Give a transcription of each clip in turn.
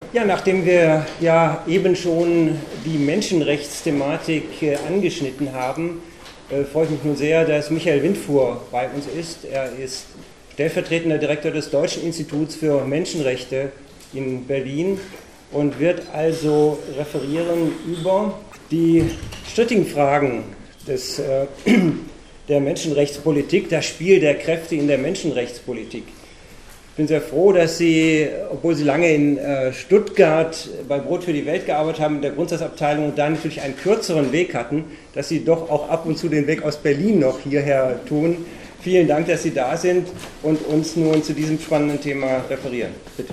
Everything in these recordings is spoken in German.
Ja, nachdem wir ja eben schon die Menschenrechtsthematik angeschnitten haben, freue ich mich nun sehr, dass Michael Windfuhr bei uns ist. Er ist stellvertretender Direktor des Deutschen Instituts für Menschenrechte in Berlin und wird also referieren über die strittigen Fragen der Menschenrechtspolitik, das Spiel der Kräfte in der Menschenrechtspolitik. Ich bin sehr froh, dass Sie, obwohl Sie lange in Stuttgart bei Brot für die Welt gearbeitet haben, in der Grundsatzabteilung und da natürlich einen kürzeren Weg hatten, dass Sie doch auch ab und zu den Weg aus Berlin noch hierher tun. Vielen Dank, dass Sie da sind und uns nun zu diesem spannenden Thema referieren. Bitte.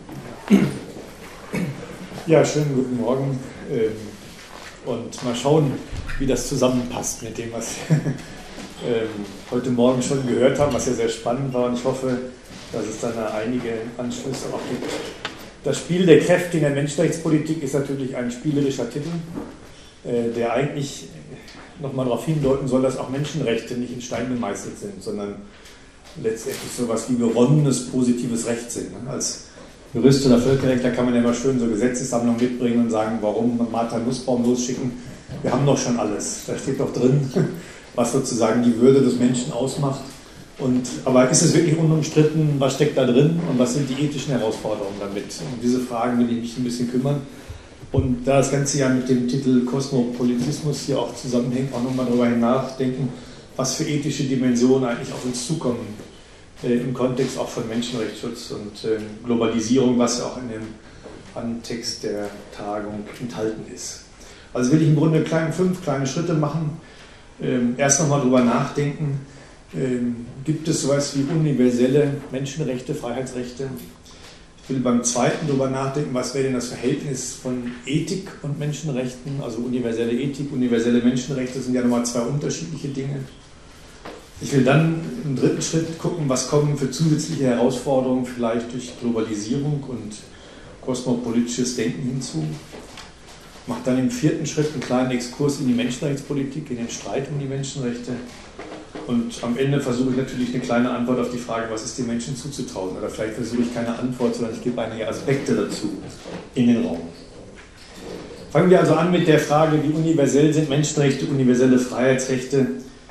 Ja, schönen guten Morgen und mal schauen, wie das zusammenpasst mit dem, was wir heute Morgen schon gehört haben, was ja sehr spannend war, und ich hoffe, dass es dann einige Anschlüsse auch gibt. Das Spiel der Kräfte in der Menschenrechtspolitik ist natürlich ein spielerischer Titel, der eigentlich nochmal darauf hindeuten soll, dass auch Menschenrechte nicht in Stein gemeißelt sind, sondern letztendlich so etwas wie geronnenes, positives Recht sind. Als Jurist oder Völkerrechtler kann man ja immer schön so Gesetzessammlungen mitbringen und sagen, warum Martha Nussbaum losschicken? Wir haben doch schon alles. Da steht doch drin, was sozusagen die Würde des Menschen ausmacht. Aber ist es wirklich unumstritten, was steckt da drin und was sind die ethischen Herausforderungen damit? Um diese Fragen will ich mich ein bisschen kümmern. Und da das Ganze ja mit dem Titel Kosmopolitismus hier auch zusammenhängt, auch nochmal darüber nachdenken, was für ethische Dimensionen eigentlich auf uns zukommen, im Kontext auch von Menschenrechtsschutz und Globalisierung, was ja auch in dem Antext der Tagung enthalten ist. Also will ich im Grunde 5 kleine Schritte machen. Erst nochmal darüber nachdenken, gibt es sowas wie universelle Menschenrechte, Freiheitsrechte? Ich will beim zweiten darüber nachdenken, was wäre denn das Verhältnis von Ethik und Menschenrechten, also universelle Ethik, universelle Menschenrechte sind ja nochmal 2 unterschiedliche Dinge. Ich will dann im dritten Schritt gucken, was kommen für zusätzliche Herausforderungen vielleicht durch Globalisierung und kosmopolitisches Denken hinzu. Ich mache dann im 4. Schritt einen kleinen Exkurs in die Menschenrechtspolitik, in den Streit um die Menschenrechte. Und am Ende versuche ich natürlich eine kleine Antwort auf die Frage, was ist den Menschen zuzutrauen? Oder vielleicht versuche ich keine Antwort, sondern ich gebe einige Aspekte dazu in den Raum. Fangen wir also an mit der Frage, wie universell sind Menschenrechte, universelle Freiheitsrechte?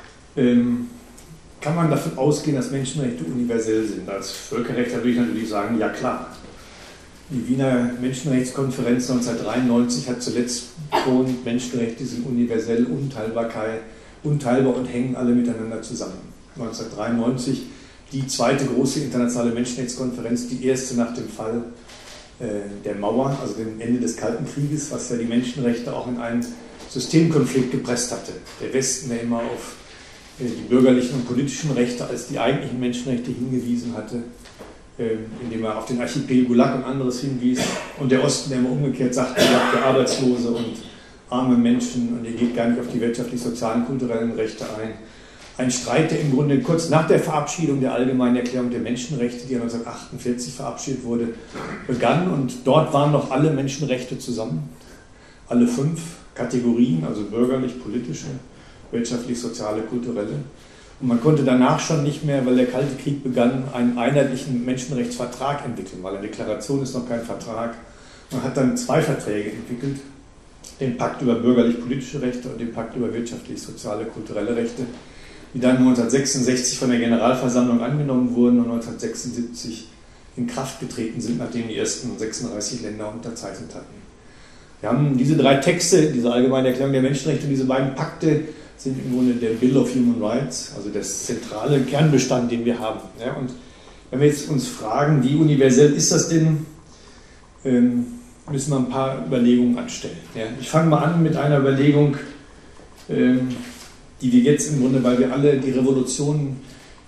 Kann man davon ausgehen, dass Menschenrechte universell sind? Als Völkerrechtler würde ich natürlich sagen, ja klar. Die Wiener Menschenrechtskonferenz 1993 hat zuletzt betont, Menschenrechte sind universell, unteilbar und hängen alle miteinander zusammen. 1993 die zweite große internationale Menschenrechtskonferenz, die erste nach dem Fall der Mauer, also dem Ende des Kalten Krieges, was ja die Menschenrechte auch in einen Systemkonflikt gepresst hatte. Der Westen, der immer auf die bürgerlichen und politischen Rechte als die eigentlichen Menschenrechte hingewiesen hatte, indem er auf den Archipel Gulag und anderes hinwies, und der Osten, der immer umgekehrt sagte, ihr habt ja Arbeitslose und arme Menschen und ihr geht gar nicht auf die wirtschaftlich-sozialen, kulturellen Rechte ein. Ein Streit, der im Grunde kurz nach der Verabschiedung der Allgemeinen Erklärung der Menschenrechte, die 1948 verabschiedet wurde, begann, und dort waren noch alle Menschenrechte zusammen, alle 5 Kategorien, also bürgerlich, politische, wirtschaftlich-soziale, kulturelle. Und man konnte danach schon nicht mehr, weil der Kalte Krieg begann, einen einheitlichen Menschenrechtsvertrag entwickeln, weil eine Deklaration ist noch kein Vertrag. Man hat dann 2 Verträge entwickelt, den Pakt über bürgerlich-politische Rechte und den Pakt über wirtschaftlich-soziale, kulturelle Rechte, die dann 1966 von der Generalversammlung angenommen wurden und 1976 in Kraft getreten sind, nachdem die ersten 36 Länder unterzeichnet hatten. Wir haben diese 3 Texte, diese allgemeine Erklärung der Menschenrechte, und diese beiden Pakte sind im Grunde der Bill of Human Rights, also das zentrale Kernbestand, den wir haben. Ja, und wenn wir jetzt uns fragen, wie universell ist das denn, müssen wir ein paar Überlegungen anstellen. Ja, ich fange mal an mit einer Überlegung, die wir jetzt im Grunde, weil wir alle die Revolutionen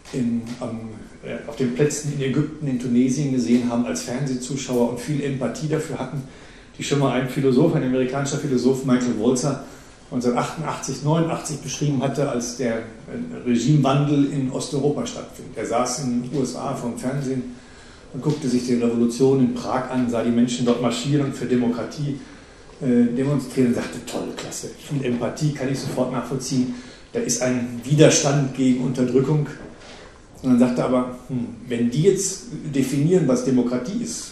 auf den Plätzen in Ägypten, in Tunesien gesehen haben als Fernsehzuschauer und viel Empathie dafür hatten, die schon mal ein Philosoph, ein amerikanischer Philosoph, Michael Walzer, 1988, 89 beschrieben hatte, als der Regimewandel in Osteuropa stattfindet. Er saß in den USA vom Fernsehen und guckte sich die Revolution in Prag an, sah die Menschen dort marschieren und für Demokratie demonstrieren und sagte, toll, klasse, viel Empathie, kann ich sofort nachvollziehen. Da ist ein Widerstand gegen Unterdrückung. Und dann sagte er aber, wenn die jetzt definieren, was Demokratie ist,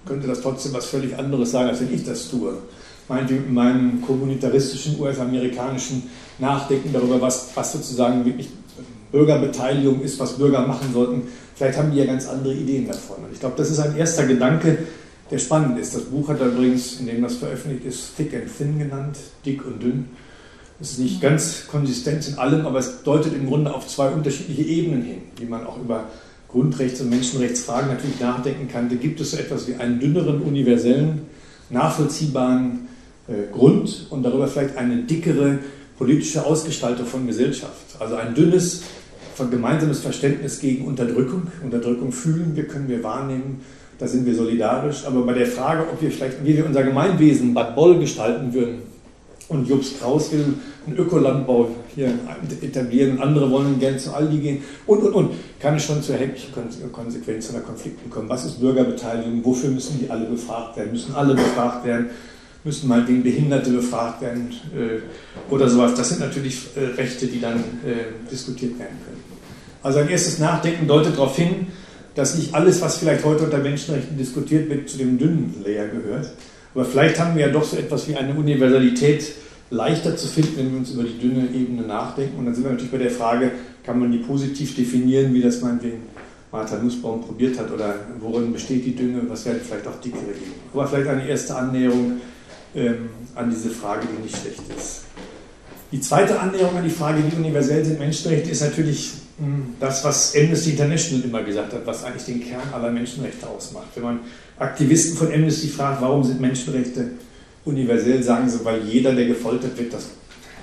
könnte das trotzdem was völlig anderes sein, als wenn ich das tue. Meinetwegen in meinem kommunitaristischen, US-amerikanischen Nachdenken darüber, was sozusagen wirklich Bürgerbeteiligung ist, was Bürger machen sollten. Vielleicht haben die ja ganz andere Ideen davon. Und ich glaube, das ist ein erster Gedanke, der spannend ist. Das Buch hat übrigens, in dem das veröffentlicht ist, Thick and Thin genannt, dick und dünn. Es ist nicht ganz konsistent in allem, aber es deutet im Grunde auf zwei unterschiedliche Ebenen hin, wie man auch über Grundrechts- und Menschenrechtsfragen natürlich nachdenken kann. Da gibt es so etwas wie einen dünneren, universellen, nachvollziehbaren Grund und darüber vielleicht eine dickere politische Ausgestaltung von Gesellschaft. Also ein dünnes, gemeinsames Verständnis gegen Unterdrückung. Unterdrückung fühlen wir, können wir wahrnehmen, da sind wir solidarisch. Aber bei der Frage, ob wir vielleicht, wie wir unser Gemeinwesen Bad Boll gestalten würden, und Jobst Kraus will einen Ökolandbau hier etablieren und andere wollen gerne zu Aldi gehen und kann es schon zu erheblichen Konsequenzen oder Konflikten kommen. Was ist Bürgerbeteiligung? Wofür müssen die alle befragt werden? Müssen alle befragt werden? Müssen mal wegen Behinderte befragt werden oder sowas? Das sind natürlich Rechte, die dann diskutiert werden können. Also ein erstes Nachdenken deutet darauf hin, dass nicht alles, was vielleicht heute unter Menschenrechten diskutiert wird, zu dem dünnen Layer gehört. Aber vielleicht haben wir ja doch so etwas wie eine Universalität leichter zu finden, wenn wir uns über die dünne Ebene nachdenken. Und dann sind wir natürlich bei der Frage, kann man die positiv definieren, wie das meinetwegen Martha Nussbaum probiert hat, oder worin besteht die Dünne, was wäre vielleicht auch dickere Ebene. Aber vielleicht eine erste Annäherung an diese Frage, die nicht schlecht ist. Die zweite Annäherung an die Frage, wie universell sind Menschenrechte, ist natürlich das, was Amnesty International immer gesagt hat, was eigentlich den Kern aller Menschenrechte ausmacht. Wenn man Aktivisten von Amnesty fragt, warum sind Menschenrechte universell, sagen sie, weil jeder, der gefoltert wird, das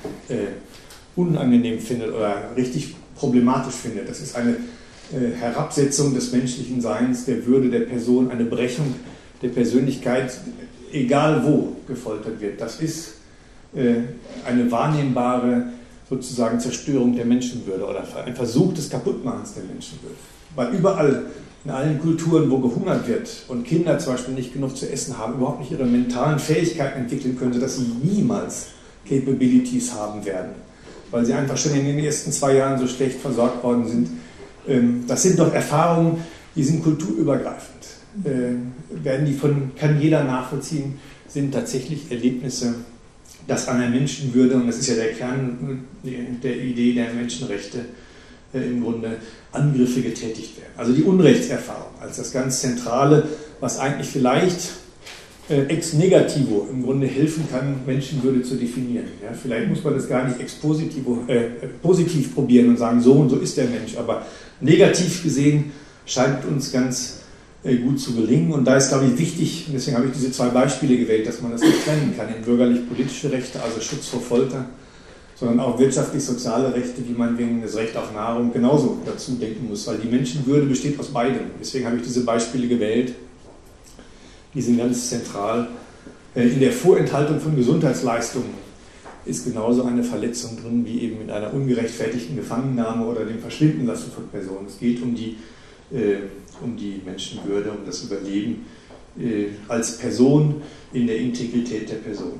unangenehm findet oder richtig problematisch findet. Das ist eine Herabsetzung des menschlichen Seins, der Würde der Person, eine Brechung der Persönlichkeit, egal wo gefoltert wird. Das ist eine wahrnehmbare sozusagen Zerstörung der Menschenwürde oder ein Versuch des Kaputtmachens der Menschenwürde. Weil überall, in allen Kulturen, wo gehungert wird und Kinder zum Beispiel nicht genug zu essen haben, überhaupt nicht ihre mentalen Fähigkeiten entwickeln können, sodass sie niemals Capabilities haben werden, weil sie einfach schon in den ersten 2 Jahren so schlecht versorgt worden sind. Das sind doch Erfahrungen, die sind kulturübergreifend. Kann jeder nachvollziehen, sind tatsächlich Erlebnisse, dass an der Menschenwürde, und das ist ja der Kern der Idee der Menschenrechte, im Grunde Angriffe getätigt werden. Also die Unrechtserfahrung als das ganz Zentrale, was eigentlich vielleicht ex negativo im Grunde helfen kann, Menschenwürde zu definieren. Ja, vielleicht muss man das gar nicht positiv probieren und sagen, so und so ist der Mensch, aber negativ gesehen scheint uns ganz gut zu gelingen. Und da ist, glaube ich, wichtig, und deswegen habe ich diese 2 Beispiele gewählt, dass man das nicht trennen kann in bürgerlich-politische Rechte, also Schutz vor Folter, sondern auch wirtschaftlich-soziale Rechte, wie man wegen das Recht auf Nahrung genauso dazu denken muss, weil die Menschenwürde besteht aus beidem. Deswegen habe ich diese Beispiele gewählt. Die sind ganz zentral. In der Vorenthaltung von Gesundheitsleistungen ist genauso eine Verletzung drin, wie eben in einer ungerechtfertigten Gefangennahme oder dem Verschwindenlassen von Personen. Es geht um die Menschenwürde, um das Überleben als Person in der Integrität der Person.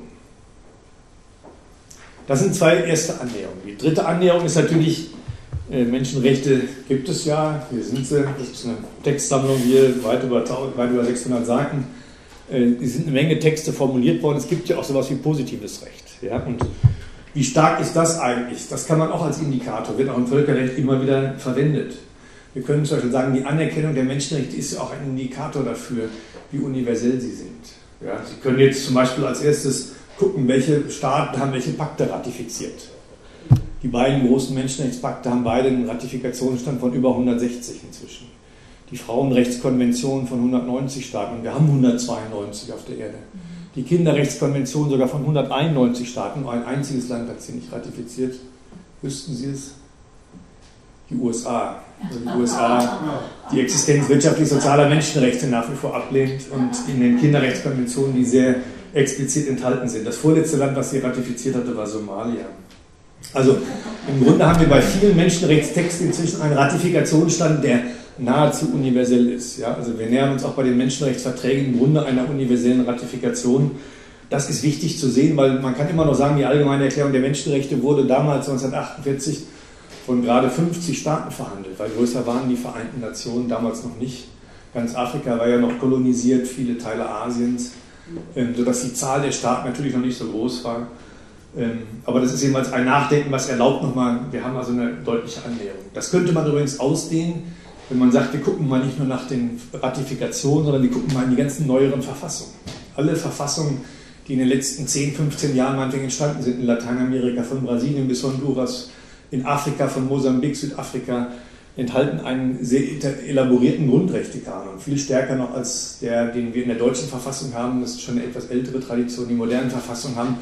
Das sind 2 erste Annäherungen. Die dritte Annäherung ist natürlich, Menschenrechte gibt es ja, hier sind sie, das ist eine Textsammlung hier, weit über 600 Seiten. Es sind eine Menge Texte formuliert worden, es gibt ja auch sowas wie positives Recht. Ja? Und wie stark ist das eigentlich? Das kann man auch als Indikator, wird auch im Völkerrecht immer wieder verwendet. Wir können zum Beispiel sagen, die Anerkennung der Menschenrechte ist ja auch ein Indikator dafür, wie universell sie sind. Ja? Sie können jetzt zum Beispiel als erstes gucken, welche Staaten haben welche Pakte ratifiziert. Die beiden großen Menschenrechtspakte haben beide einen Ratifikationsstand von über 160 inzwischen. Die Frauenrechtskonvention von 190 Staaten, und wir haben 192 auf der Erde. Die Kinderrechtskonvention sogar von 191 Staaten, nur ein einziges Land hat sie nicht ratifiziert. Wüssten Sie es? Die USA. Also die USA die Existenz wirtschaftlich-sozialer Menschenrechte nach wie vor ablehnt und in den Kinderrechtskonventionen, die sehr explizit enthalten sind. Das vorletzte Land, was sie ratifiziert hatte, war Somalia. Also im Grunde haben wir bei vielen Menschenrechtstexten inzwischen einen Ratifikationsstand, der nahezu universell ist. Ja? Also wir nähern uns auch bei den Menschenrechtsverträgen im Grunde einer universellen Ratifikation. Das ist wichtig zu sehen, weil man kann immer noch sagen, die Allgemeine Erklärung der Menschenrechte wurde damals 1948 von gerade 50 Staaten verhandelt, weil größer waren die Vereinten Nationen damals noch nicht. Ganz Afrika war ja noch kolonisiert, viele Teile Asiens, sodass die Zahl der Staaten natürlich noch nicht so groß war. Aber das ist jedenfalls ein Nachdenken, was erlaubt nochmal, wir haben also eine deutliche Annäherung. Das könnte man übrigens ausdehnen, wenn man sagt, wir gucken mal nicht nur nach den Ratifikationen, sondern wir gucken mal in die ganzen neueren Verfassungen. Alle Verfassungen, die in den letzten 10, 15 Jahren meinetwegen entstanden sind, in Lateinamerika, von Brasilien bis Honduras, in Afrika, von Mosambik, Südafrika, enthalten einen sehr elaborierten Grundrechtekanon, viel stärker noch als der, den wir in der deutschen Verfassung haben. Das ist schon eine etwas ältere Tradition. Die modernen Verfassungen haben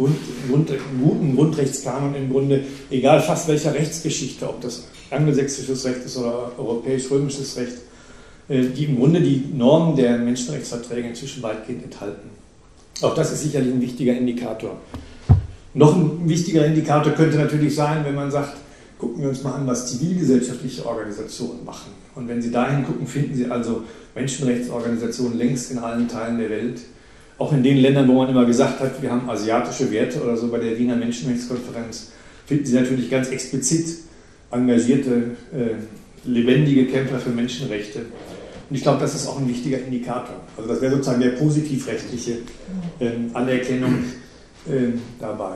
guten Grundrechtskanon im Grunde, egal fast welcher Rechtsgeschichte, ob das angelsächsisches Recht ist oder europäisch-römisches Recht, die im Grunde die Normen der Menschenrechtsverträge inzwischen weitgehend enthalten. Auch das ist sicherlich ein wichtiger Indikator. Noch ein wichtiger Indikator könnte natürlich sein, wenn man sagt, gucken wir uns mal an, was zivilgesellschaftliche Organisationen machen. Und wenn Sie dahin gucken, finden Sie also Menschenrechtsorganisationen längst in allen Teilen der Welt. Auch in den Ländern, wo man immer gesagt hat, wir haben asiatische Werte oder so, bei der Wiener Menschenrechtskonferenz, finden Sie natürlich ganz explizit engagierte, lebendige Kämpfer für Menschenrechte. Und ich glaube, das ist auch ein wichtiger Indikator. Also das wäre sozusagen der positivrechtliche Anerkennung dabei.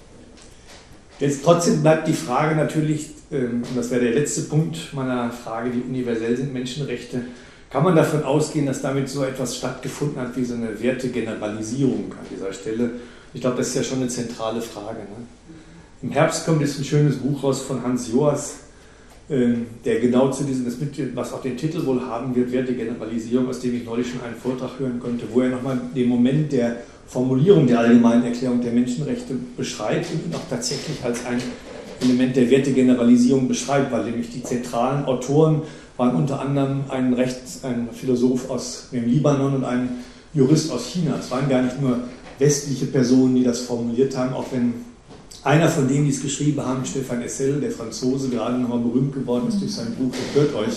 Jetzt trotzdem bleibt die Frage natürlich, und das wäre der letzte Punkt meiner Frage, wie universell sind Menschenrechte, kann man davon ausgehen, dass damit so etwas stattgefunden hat wie so eine Wertegeneralisierung an dieser Stelle? Ich glaube, das ist ja schon eine zentrale Frage. Ne? Im Herbst kommt jetzt ein schönes Buch raus von Hans Joas, der genau zu diesem, was auch den Titel wohl haben wird, Wertegeneralisierung, aus dem ich neulich schon einen Vortrag hören konnte, wo er nochmal den Moment der Formulierung der Allgemeinen Erklärung der Menschenrechte beschreibt und ihn auch tatsächlich als ein Element der Wertegeneralisierung beschreibt, weil nämlich die zentralen Autoren waren unter anderem ein Philosoph aus dem Libanon und ein Jurist aus China. Es waren gar nicht nur westliche Personen, die das formuliert haben, auch wenn einer von denen, die es geschrieben haben, Stéphane Hessel, der Franzose, gerade nochmal berühmt geworden ist durch sein Buch Hört euch,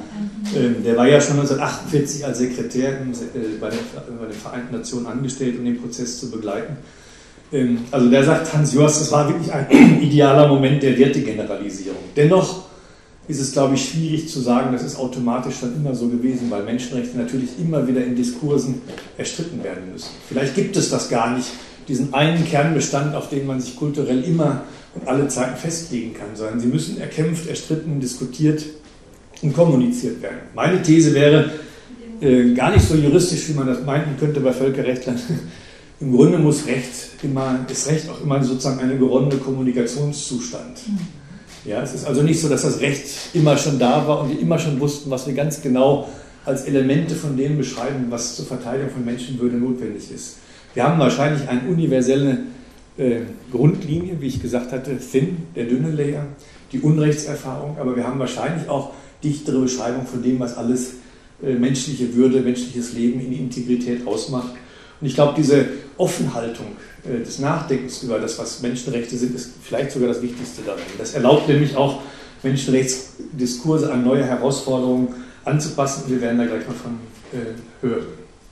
der war ja schon 1948 als Sekretär bei den Vereinten Nationen angestellt, um den Prozess zu begleiten. Also der sagt, Hans Joas, das war wirklich ein idealer Moment der Wertegeneralisierung. Dennoch ist es, glaube ich, schwierig zu sagen, das ist automatisch schon immer so gewesen, weil Menschenrechte natürlich immer wieder in Diskursen erstritten werden müssen. Vielleicht gibt es das gar nicht, diesen einen Kernbestand, auf den man sich kulturell immer und alle Zeiten festlegen kann, sondern sie müssen erkämpft, erstritten, diskutiert und kommuniziert werden. Meine These wäre gar nicht so juristisch, wie man das meinten könnte bei Völkerrechtlern. Im Grunde ist Recht auch immer sozusagen eine geronnene Kommunikationszustand. Ja, es ist also nicht so, dass das Recht immer schon da war und wir immer schon wussten, was wir ganz genau als Elemente von dem beschreiben, was zur Verteidigung von Menschenwürde notwendig ist. Wir haben wahrscheinlich eine universelle Grundlinie, wie ich gesagt hatte, thin, der dünne Layer, die Unrechtserfahrung, aber wir haben wahrscheinlich auch dichtere Beschreibung von dem, was alles menschliche Würde, menschliches Leben in die Integrität ausmacht. Und ich glaube, diese Offenhaltung des Nachdenkens über das, was Menschenrechte sind, ist vielleicht sogar das Wichtigste daran. Das erlaubt nämlich auch, Menschenrechtsdiskurse an neue Herausforderungen anzupassen. Wir werden da gleich mal von hören.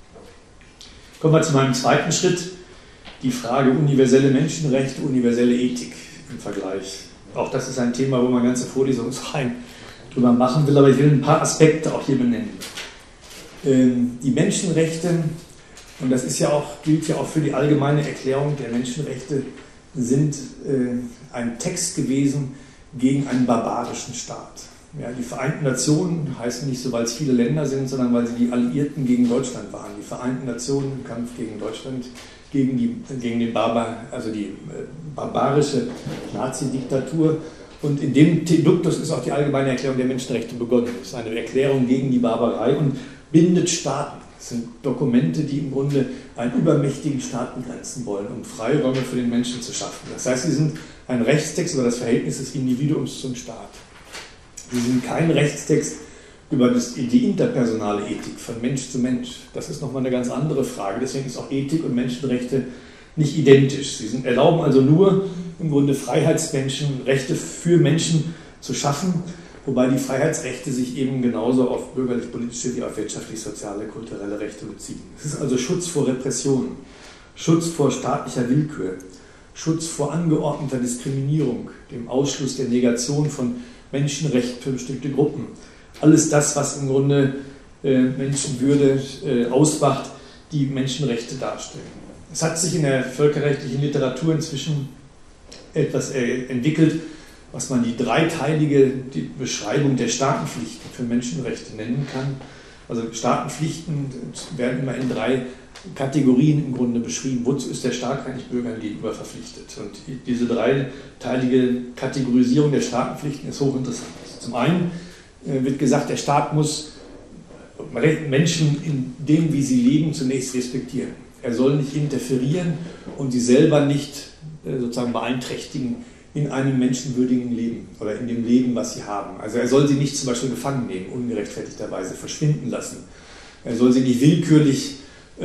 Kommen wir zu meinem zweiten Schritt, die Frage universelle Menschenrechte, universelle Ethik im Vergleich. Auch das ist ein Thema, wo man ganze Vorlesungsreihen drüber machen will, aber ich will ein paar Aspekte auch hier benennen. Die Menschenrechte, und das gilt ja auch für die allgemeine Erklärung der Menschenrechte, sind ein Text gewesen gegen einen barbarischen Staat. Ja, die Vereinten Nationen heißen nicht so, weil es viele Länder sind, sondern weil sie die Alliierten gegen Deutschland waren. Die Vereinten Nationen im Kampf gegen Deutschland, gegen die barbarische Nazi-Diktatur. Und in dem Duktus ist auch die allgemeine Erklärung der Menschenrechte begonnen. Es ist eine Erklärung gegen die Barbarei und bindet Staaten. Das sind Dokumente, die im Grunde einen übermächtigen Staat begrenzen wollen, um Freiräume für den Menschen zu schaffen. Das heißt, sie sind ein Rechtstext über das Verhältnis des Individuums zum Staat. Sie sind kein Rechtstext über die interpersonale Ethik von Mensch zu Mensch. Das ist nochmal eine ganz andere Frage. Deswegen ist auch Ethik und Menschenrechte nicht identisch. Sie erlauben also nur im Grunde Freiheitsmenschen, Rechte für Menschen zu schaffen, wobei die Freiheitsrechte sich eben genauso auf bürgerlich-politische wie auf wirtschaftlich-soziale, kulturelle Rechte beziehen. Es ist also Schutz vor Repression, Schutz vor staatlicher Willkür, Schutz vor angeordneter Diskriminierung, dem Ausschluss der Negation von Menschenrechten für bestimmte Gruppen. Alles das, was im Grunde Menschenwürde ausmacht, die Menschenrechte darstellen. Es hat sich in der völkerrechtlichen Literatur inzwischen etwas entwickelt, was man die dreiteilige Beschreibung der Staatenpflichten für Menschenrechte nennen kann. Also Staatenpflichten werden immer in 3 Kategorien im Grunde beschrieben. Wozu ist der Staat eigentlich Bürgern gegenüber verpflichtet? Und diese dreiteilige Kategorisierung der Staatenpflichten ist hochinteressant. Zum einen wird gesagt, der Staat muss Menschen in dem, wie sie leben, zunächst respektieren. Er soll nicht interferieren und sie selber nicht sozusagen beeinträchtigen in einem menschenwürdigen Leben oder in dem Leben, was sie haben. Also er soll sie nicht zum Beispiel gefangen nehmen, ungerechtfertigterweise verschwinden lassen. Er soll sie nicht willkürlich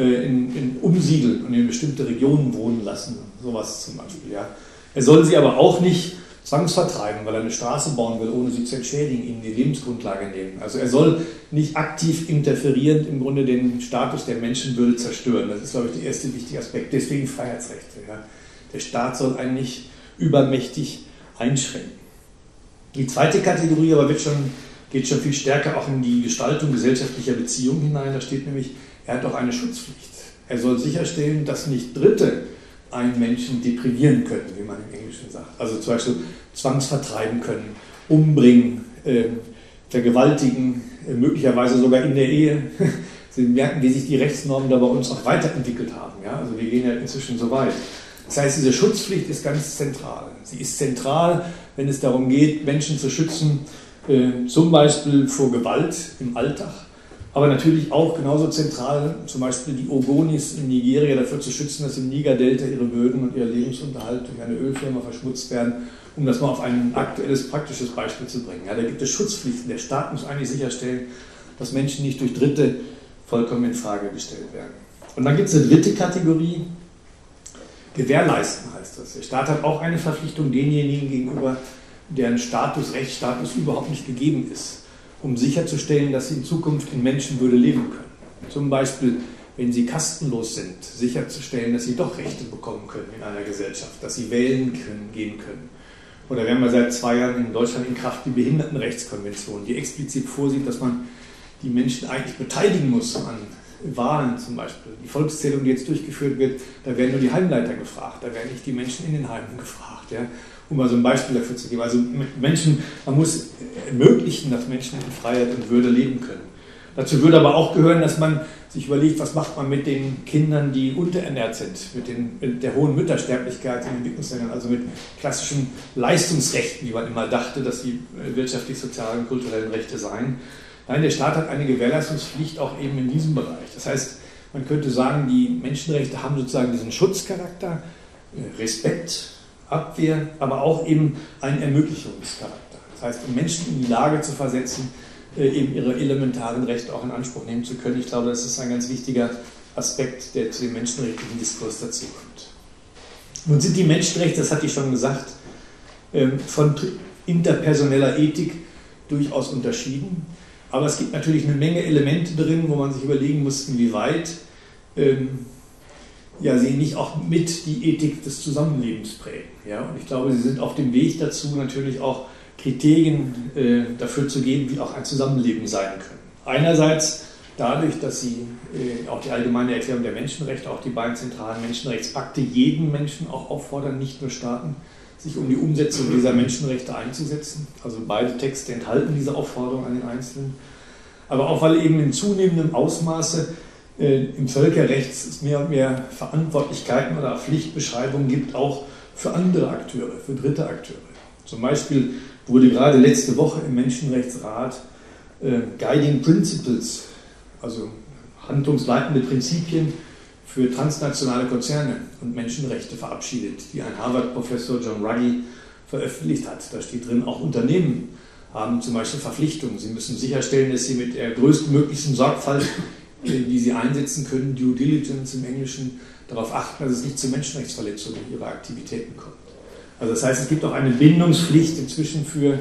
umsiedeln und in bestimmte Regionen wohnen lassen, sowas zum Beispiel. Ja. Er soll sie aber auch nicht zwangsvertreiben, weil er eine Straße bauen will, ohne sie zu entschädigen, ihnen die Lebensgrundlage nehmen. Also er soll nicht aktiv interferierend im Grunde den Status der Menschenwürde zerstören. Das ist, glaube ich, der erste wichtige Aspekt. Deswegen Freiheitsrechte. Ja. Der Staat soll einen nicht übermächtig einschränken. Die zweite Kategorie aber geht schon viel stärker auch in die Gestaltung gesellschaftlicher Beziehungen hinein. Da steht nämlich, er hat auch eine Schutzpflicht. Er soll sicherstellen, dass nicht Dritte einen Menschen deprivieren können, wie man im Englischen sagt. Also zum Beispiel zwangsvertreiben können, umbringen, vergewaltigen, möglicherweise sogar in der Ehe. Sie merken, wie sich die Rechtsnormen da bei uns auch weiterentwickelt haben. Ja? Also wir gehen ja inzwischen so weit. Das heißt, diese Schutzpflicht ist ganz zentral. Sie ist zentral, wenn es darum geht, Menschen zu schützen, zum Beispiel vor Gewalt im Alltag, aber natürlich auch genauso zentral, zum Beispiel die Ogonis in Nigeria dafür zu schützen, dass im Niger-Delta ihre Böden und ihr Lebensunterhalt durch eine Ölfirma verschmutzt werden, um das mal auf ein aktuelles, praktisches Beispiel zu bringen. Ja, da gibt es Schutzpflichten. Der Staat muss eigentlich sicherstellen, dass Menschen nicht durch Dritte vollkommen in Frage gestellt werden. Und dann gibt es eine dritte Kategorie, gewährleisten heißt das. Der Staat hat auch eine Verpflichtung denjenigen gegenüber, deren Rechtsstatus überhaupt nicht gegeben ist, um sicherzustellen, dass sie in Zukunft in Menschenwürde leben können. Zum Beispiel, wenn sie kastenlos sind, sicherzustellen, dass sie doch Rechte bekommen können in einer Gesellschaft, dass sie wählen gehen können. Oder wir haben ja seit 2 Jahren in Deutschland in Kraft die Behindertenrechtskonvention, die explizit vorsieht, dass man die Menschen eigentlich beteiligen muss an Wahlen zum Beispiel. Die Volkszählung, die jetzt durchgeführt wird, da werden nur die Heimleiter gefragt, da werden nicht die Menschen in den Heimen gefragt. Ja? Um mal so ein Beispiel dafür zu geben. Also Menschen, man muss ermöglichen, dass Menschen in Freiheit und Würde leben können. Dazu würde aber auch gehören, dass man sich überlegt, was macht man mit den Kindern, die unterernährt sind, mit der hohen Müttersterblichkeit in Entwicklungsländern, also mit klassischen Leistungsrechten, wie man immer dachte, dass die wirtschaftlich, sozialen und kulturellen Rechte seien. Nein, der Staat hat eine Gewährleistungspflicht auch eben in diesem Bereich. Das heißt, man könnte sagen, die Menschenrechte haben sozusagen diesen Schutzcharakter, Respekt, Abwehr, aber auch eben einen Ermöglichungscharakter. Das heißt, um Menschen in die Lage zu versetzen, eben ihre elementaren Rechte auch in Anspruch nehmen zu können. Ich glaube, das ist ein ganz wichtiger Aspekt, der zu dem menschenrechtlichen Diskurs dazukommt. Nun sind die Menschenrechte, das hatte ich schon gesagt, von interpersoneller Ethik durchaus unterschieden. Aber es gibt natürlich eine Menge Elemente drin, wo man sich überlegen muss, inwieweit sie nicht auch mit die Ethik des Zusammenlebens prägen. Ja? Und ich glaube, sie sind auf dem Weg dazu, natürlich auch Kriterien dafür zu geben, wie auch ein Zusammenleben sein können. Einerseits dadurch, dass sie auch die Allgemeine Erklärung der Menschenrechte, auch die beiden zentralen Menschenrechtspakte jeden Menschen auch auffordern, nicht nur Staaten, sich um die Umsetzung dieser Menschenrechte einzusetzen. Also beide Texte enthalten diese Aufforderung an den Einzelnen. Aber auch, weil eben in zunehmendem Ausmaße im Völkerrecht es mehr und mehr Verantwortlichkeiten oder Pflichtbeschreibungen gibt, auch für andere Akteure, für dritte Akteure. Zum Beispiel wurde gerade letzte Woche im Menschenrechtsrat Guiding Principles, also handlungsleitende Prinzipien für transnationale Konzerne und Menschenrechte verabschiedet, die ein Harvard-Professor John Ruggie veröffentlicht hat. Da steht drin, auch Unternehmen haben zum Beispiel Verpflichtungen. Sie müssen sicherstellen, dass sie mit der größtmöglichen Sorgfalt, die sie einsetzen können, Due Diligence im Englischen, darauf achten, dass es nicht zu Menschenrechtsverletzungen ihrer Aktivitäten kommt. Also das heißt, es gibt auch eine Bindungspflicht inzwischen für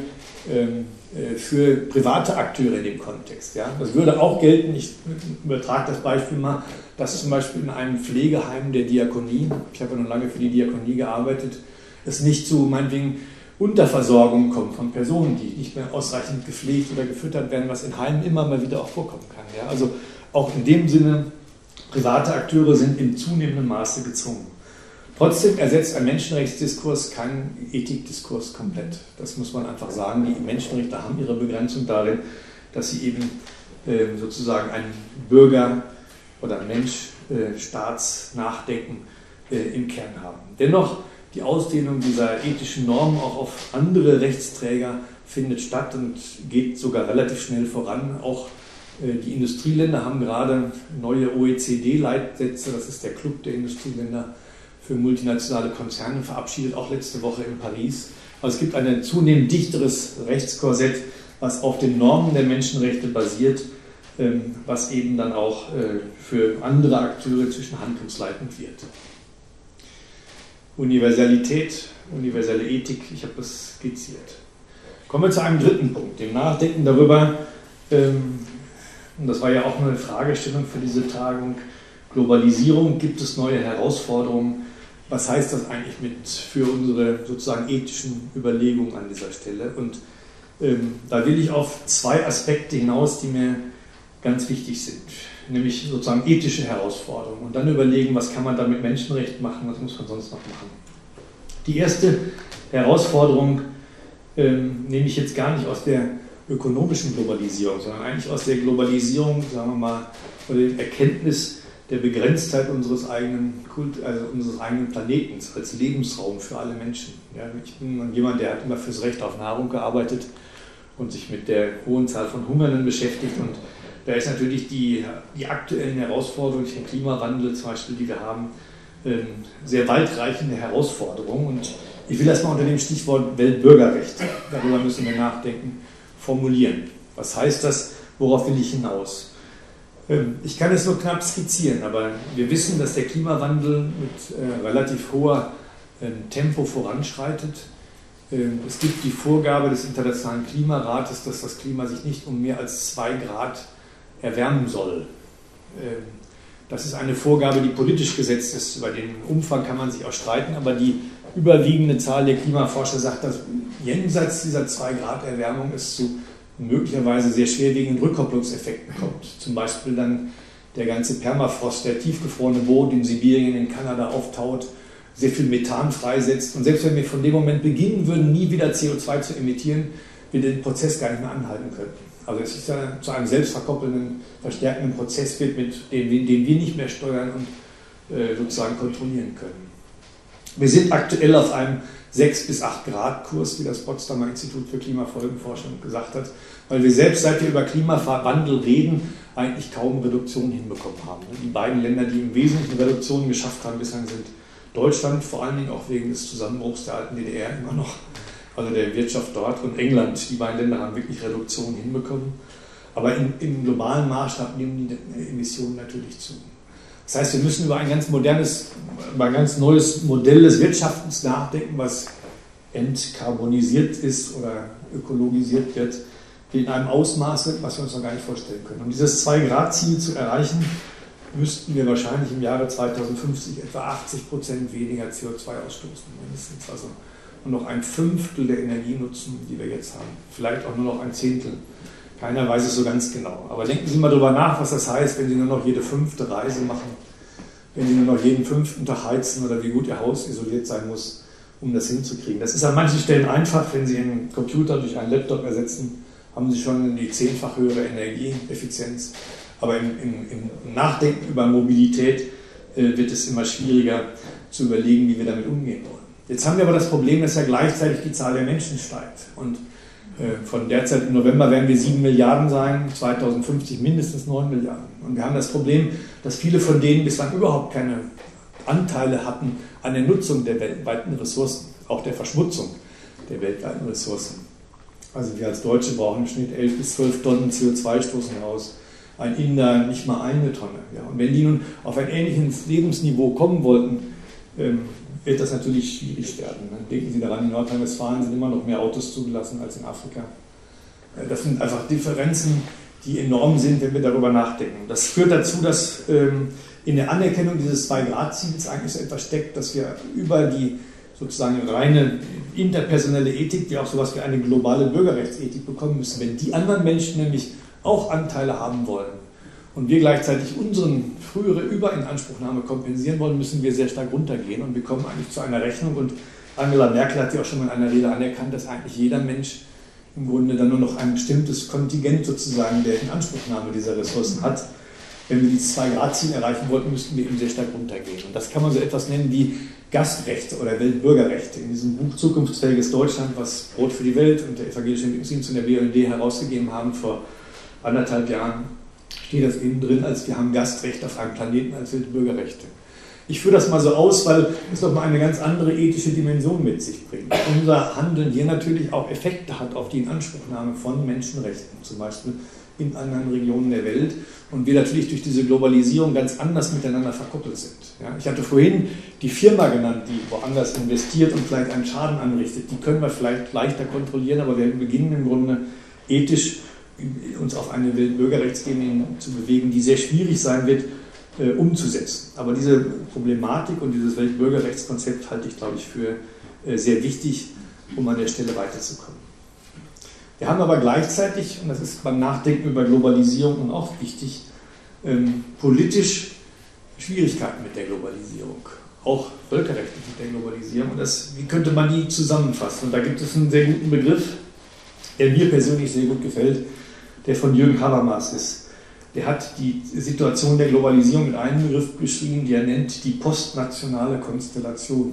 private Akteure in dem Kontext. Ja? Das würde auch gelten, ich übertrage das Beispiel mal, dass zum Beispiel in einem Pflegeheim der Diakonie, ich habe ja noch lange für die Diakonie gearbeitet, es nicht zu meinetwegen Unterversorgung kommt von Personen, die nicht mehr ausreichend gepflegt oder gefüttert werden, was in Heimen immer mal wieder auch vorkommen kann. Ja? Also auch in dem Sinne, private Akteure sind in zunehmendem Maße gezwungen. Trotzdem ersetzt ein Menschenrechtsdiskurs keinen Ethikdiskurs komplett. Das muss man einfach sagen. Die Menschenrechte haben ihre Begrenzung darin, dass sie eben sozusagen ein Bürger- oder Mensch-Staatsnachdenken im Kern haben. Dennoch, die Ausdehnung dieser ethischen Normen auch auf andere Rechtsträger findet statt und geht sogar relativ schnell voran. Auch die Industrieländer haben gerade neue OECD-Leitsätze, das ist der Club der Industrieländer für multinationale Konzerne, verabschiedet, auch letzte Woche in Paris. Also es gibt ein zunehmend dichteres Rechtskorsett, was auf den Normen der Menschenrechte basiert, was eben dann auch für andere Akteure zwischen handlungsleitend wird. Universalität, universelle Ethik, ich habe das skizziert. Kommen wir zu einem dritten Punkt, dem Nachdenken darüber, und das war ja auch eine Fragestellung für diese Tagung, Globalisierung, gibt es neue Herausforderungen? Was heißt das eigentlich für unsere sozusagen ethischen Überlegungen an dieser Stelle? Und da will ich auf zwei Aspekte hinaus, die mir ganz wichtig sind, nämlich sozusagen ethische Herausforderungen und dann überlegen, was kann man da mit Menschenrechten machen, was muss man sonst noch machen. Die erste Herausforderung nehme ich jetzt gar nicht aus der ökonomischen Globalisierung, sondern eigentlich aus der Globalisierung, sagen wir mal, oder der Erkenntnis der Begrenztheit unseres eigenen Planeten als Lebensraum für alle Menschen. Ja, ich bin jemand, der hat immer fürs Recht auf Nahrung gearbeitet und sich mit der hohen Zahl von Hungernden beschäftigt. Und da ist natürlich die aktuellen Herausforderungen, den Klimawandel zum Beispiel, die wir haben, sehr weitreichende Herausforderungen. Und ich will das mal unter dem Stichwort Weltbürgerrecht, darüber müssen wir nachdenken, formulieren. Was heißt das? Worauf will ich hinaus? Ich kann es nur knapp skizzieren, aber wir wissen, dass der Klimawandel mit relativ hoher Tempo voranschreitet. Es gibt die Vorgabe des Internationalen Klimarates, dass das Klima sich nicht um mehr als 2 Grad erwärmen soll. Das ist eine Vorgabe, die politisch gesetzt ist. Über den Umfang kann man sich auch streiten, aber die überwiegende Zahl der Klimaforscher sagt, dass jenseits dieser 2 Grad Erwärmung es zu möglicherweise sehr schwerwiegenden Rückkopplungseffekten kommt. Zum Beispiel dann der ganze Permafrost, der tiefgefrorene Boden in Sibirien, in Kanada auftaut, sehr viel Methan freisetzt. Und selbst wenn wir von dem Moment beginnen würden, nie wieder CO2 zu emittieren, wir den Prozess gar nicht mehr anhalten könnten. Also es ist ja zu einem selbstverkoppelnden, verstärkenden Prozess wird, den wir nicht mehr steuern und sozusagen kontrollieren können. Wir sind aktuell auf einem 6 bis 8 Grad Kurs, wie das Potsdamer Institut für Klimafolgenforschung gesagt hat, weil wir selbst, seit wir über Klimawandel reden, eigentlich kaum Reduktionen hinbekommen haben. Die beiden Länder, die im Wesentlichen Reduktionen geschafft haben bislang, sind Deutschland, vor allen Dingen auch wegen des Zusammenbruchs der alten DDR immer noch, also der Wirtschaft dort, und England. Die beiden Länder haben wirklich Reduktionen hinbekommen. Aber im globalen Maßstab nehmen die Emissionen natürlich zu. Das heißt, wir müssen über ein ganz modernes, über ein ganz neues Modell des Wirtschaftens nachdenken, was entkarbonisiert ist oder ökologisiert wird, in einem Ausmaße, was wir uns noch gar nicht vorstellen können. Um dieses 2-Grad-Ziel zu erreichen, müssten wir wahrscheinlich im Jahre 2050 etwa 80% weniger CO2 ausstoßen, mindestens. Also nur noch 1/5 der Energie nutzen, die wir jetzt haben. Vielleicht auch nur noch 1/10. Keiner weiß es so ganz genau. Aber denken Sie mal darüber nach, was das heißt, wenn Sie nur noch jede 5. Reise machen, wenn Sie nur noch jeden 5. Tag heizen oder wie gut Ihr Haus isoliert sein muss, um das hinzukriegen. Das ist an manchen Stellen einfach. Wenn Sie einen Computer durch einen Laptop ersetzen, haben Sie schon die 10-fach höhere Energieeffizienz. Aber im Nachdenken über Mobilität wird es immer schwieriger zu überlegen, wie wir damit umgehen wollen. Jetzt haben wir aber das Problem, dass ja gleichzeitig die Zahl der Menschen steigt. Und von derzeit im November werden wir 7 Milliarden sein, 2050 mindestens 9 Milliarden. Und wir haben das Problem, dass viele von denen bislang überhaupt keine Anteile hatten an der Nutzung der weltweiten Ressourcen, auch der Verschmutzung der weltweiten Ressourcen. Also wir als Deutsche brauchen im Schnitt 11 bis 12 Tonnen CO2 stoßen raus. Ein Inder nicht mal 1 Tonne. Ja. Und wenn die nun auf ein ähnliches Lebensniveau kommen wollten, wird das natürlich schwierig werden. Dann denken Sie daran, in Nordrhein-Westfalen sind immer noch mehr Autos zugelassen als in Afrika. Das sind einfach Differenzen, die enorm sind, wenn wir darüber nachdenken. Das führt dazu, dass in der Anerkennung dieses 2-Grad-Ziels eigentlich so etwas steckt, dass wir über die sozusagen reine interpersonelle Ethik, die auch sowas wie eine globale Bürgerrechtsethik bekommen müssen. Wenn die anderen Menschen nämlich auch Anteile haben wollen und wir gleichzeitig unsere frühere Überinanspruchnahme kompensieren wollen, müssen wir sehr stark runtergehen und wir kommen eigentlich zu einer Rechnung. Und Angela Merkel hat ja auch schon mal in einer Rede anerkannt, dass eigentlich jeder Mensch im Grunde dann nur noch ein bestimmtes Kontingent sozusagen der Inanspruchnahme dieser Ressourcen hat. Wenn wir dieses 2-Grad-Ziel erreichen wollten, müssten wir eben sehr stark runtergehen. Und das kann man so etwas nennen wie Gastrechte oder Weltbürgerrechte. In diesem Buch Zukunftsfähiges Deutschland, was Brot für die Welt und der Evangelische Entwicklungsdienst und der BUND herausgegeben haben vor 1,5 Jahren, steht das eben drin, als wir haben Gastrecht auf einem Planeten als Weltbürgerrechte. Ich führe das mal so aus, weil es nochmal eine ganz andere ethische Dimension mit sich bringt. Unser Handeln hier natürlich auch Effekte hat auf die Inanspruchnahme von Menschenrechten, zum Beispiel in anderen Regionen der Welt. Und wir natürlich durch diese Globalisierung ganz anders miteinander verkoppelt sind. Ja, ich hatte vorhin die Firma genannt, die woanders investiert und vielleicht einen Schaden anrichtet. Die können wir vielleicht leichter kontrollieren, aber wir beginnen im Grunde ethisch uns auf eine Weltbürgerrechtsebene zu bewegen, die sehr schwierig sein wird, umzusetzen. Aber diese Problematik und dieses Weltbürgerrechtskonzept halte ich, glaube ich, für sehr wichtig, um an der Stelle weiterzukommen. Wir haben aber gleichzeitig, und das ist beim Nachdenken über Globalisierung auch wichtig, politisch Schwierigkeiten mit der Globalisierung, auch völkerrechtlich mit der Globalisierung. Und wie könnte man die zusammenfassen? Und da gibt es einen sehr guten Begriff, der mir persönlich sehr gut gefällt, der von Jürgen Habermas ist. Der hat die Situation der Globalisierung mit einem Begriff beschrieben, die er nennt die postnationale Konstellation.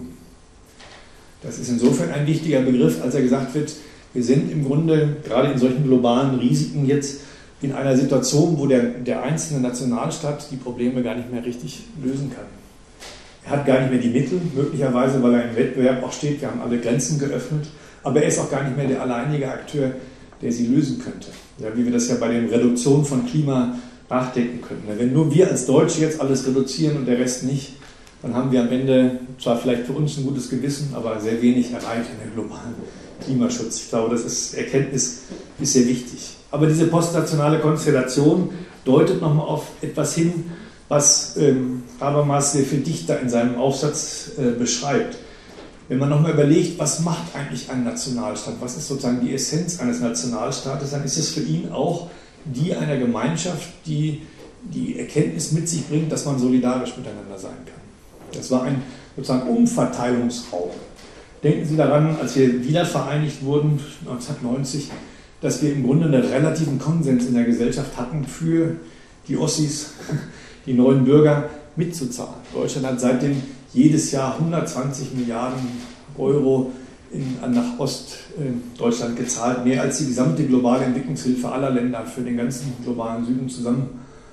Das ist insofern ein wichtiger Begriff, als er gesagt wird, wir sind im Grunde gerade in solchen globalen Risiken jetzt in einer Situation, wo der einzelne Nationalstaat die Probleme gar nicht mehr richtig lösen kann. Er hat gar nicht mehr die Mittel, möglicherweise, weil er im Wettbewerb auch steht, wir haben alle Grenzen geöffnet, aber er ist auch gar nicht mehr der alleinige Akteur, der sie lösen könnte. Ja, wie wir das ja bei der Reduktion von Klima nachdenken könnten. Wenn nur wir als Deutsche jetzt alles reduzieren und der Rest nicht, dann haben wir am Ende zwar vielleicht für uns ein gutes Gewissen, aber sehr wenig erreicht in der globalen Klimaschutz. Ich glaube, Erkenntnis ist sehr wichtig. Aber diese postnationale Konstellation deutet nochmal auf etwas hin, was Habermas sehr viel dichter in seinem Aufsatz beschreibt. Wenn man nochmal überlegt, was macht eigentlich ein Nationalstaat, was ist sozusagen die Essenz eines Nationalstaates, dann ist es für ihn auch die einer Gemeinschaft, die die Erkenntnis mit sich bringt, dass man solidarisch miteinander sein kann. Das war ein sozusagen Umverteilungsraum. Denken Sie daran, als wir wiedervereinigt wurden, 1990, dass wir im Grunde einen relativen Konsens in der Gesellschaft hatten, für die Ossis, die neuen Bürger mitzuzahlen. Deutschland hat seitdem jedes Jahr 120 Milliarden Euro nach Ostdeutschland gezahlt, mehr als die gesamte globale Entwicklungshilfe aller Länder für den ganzen globalen Süden zusammen,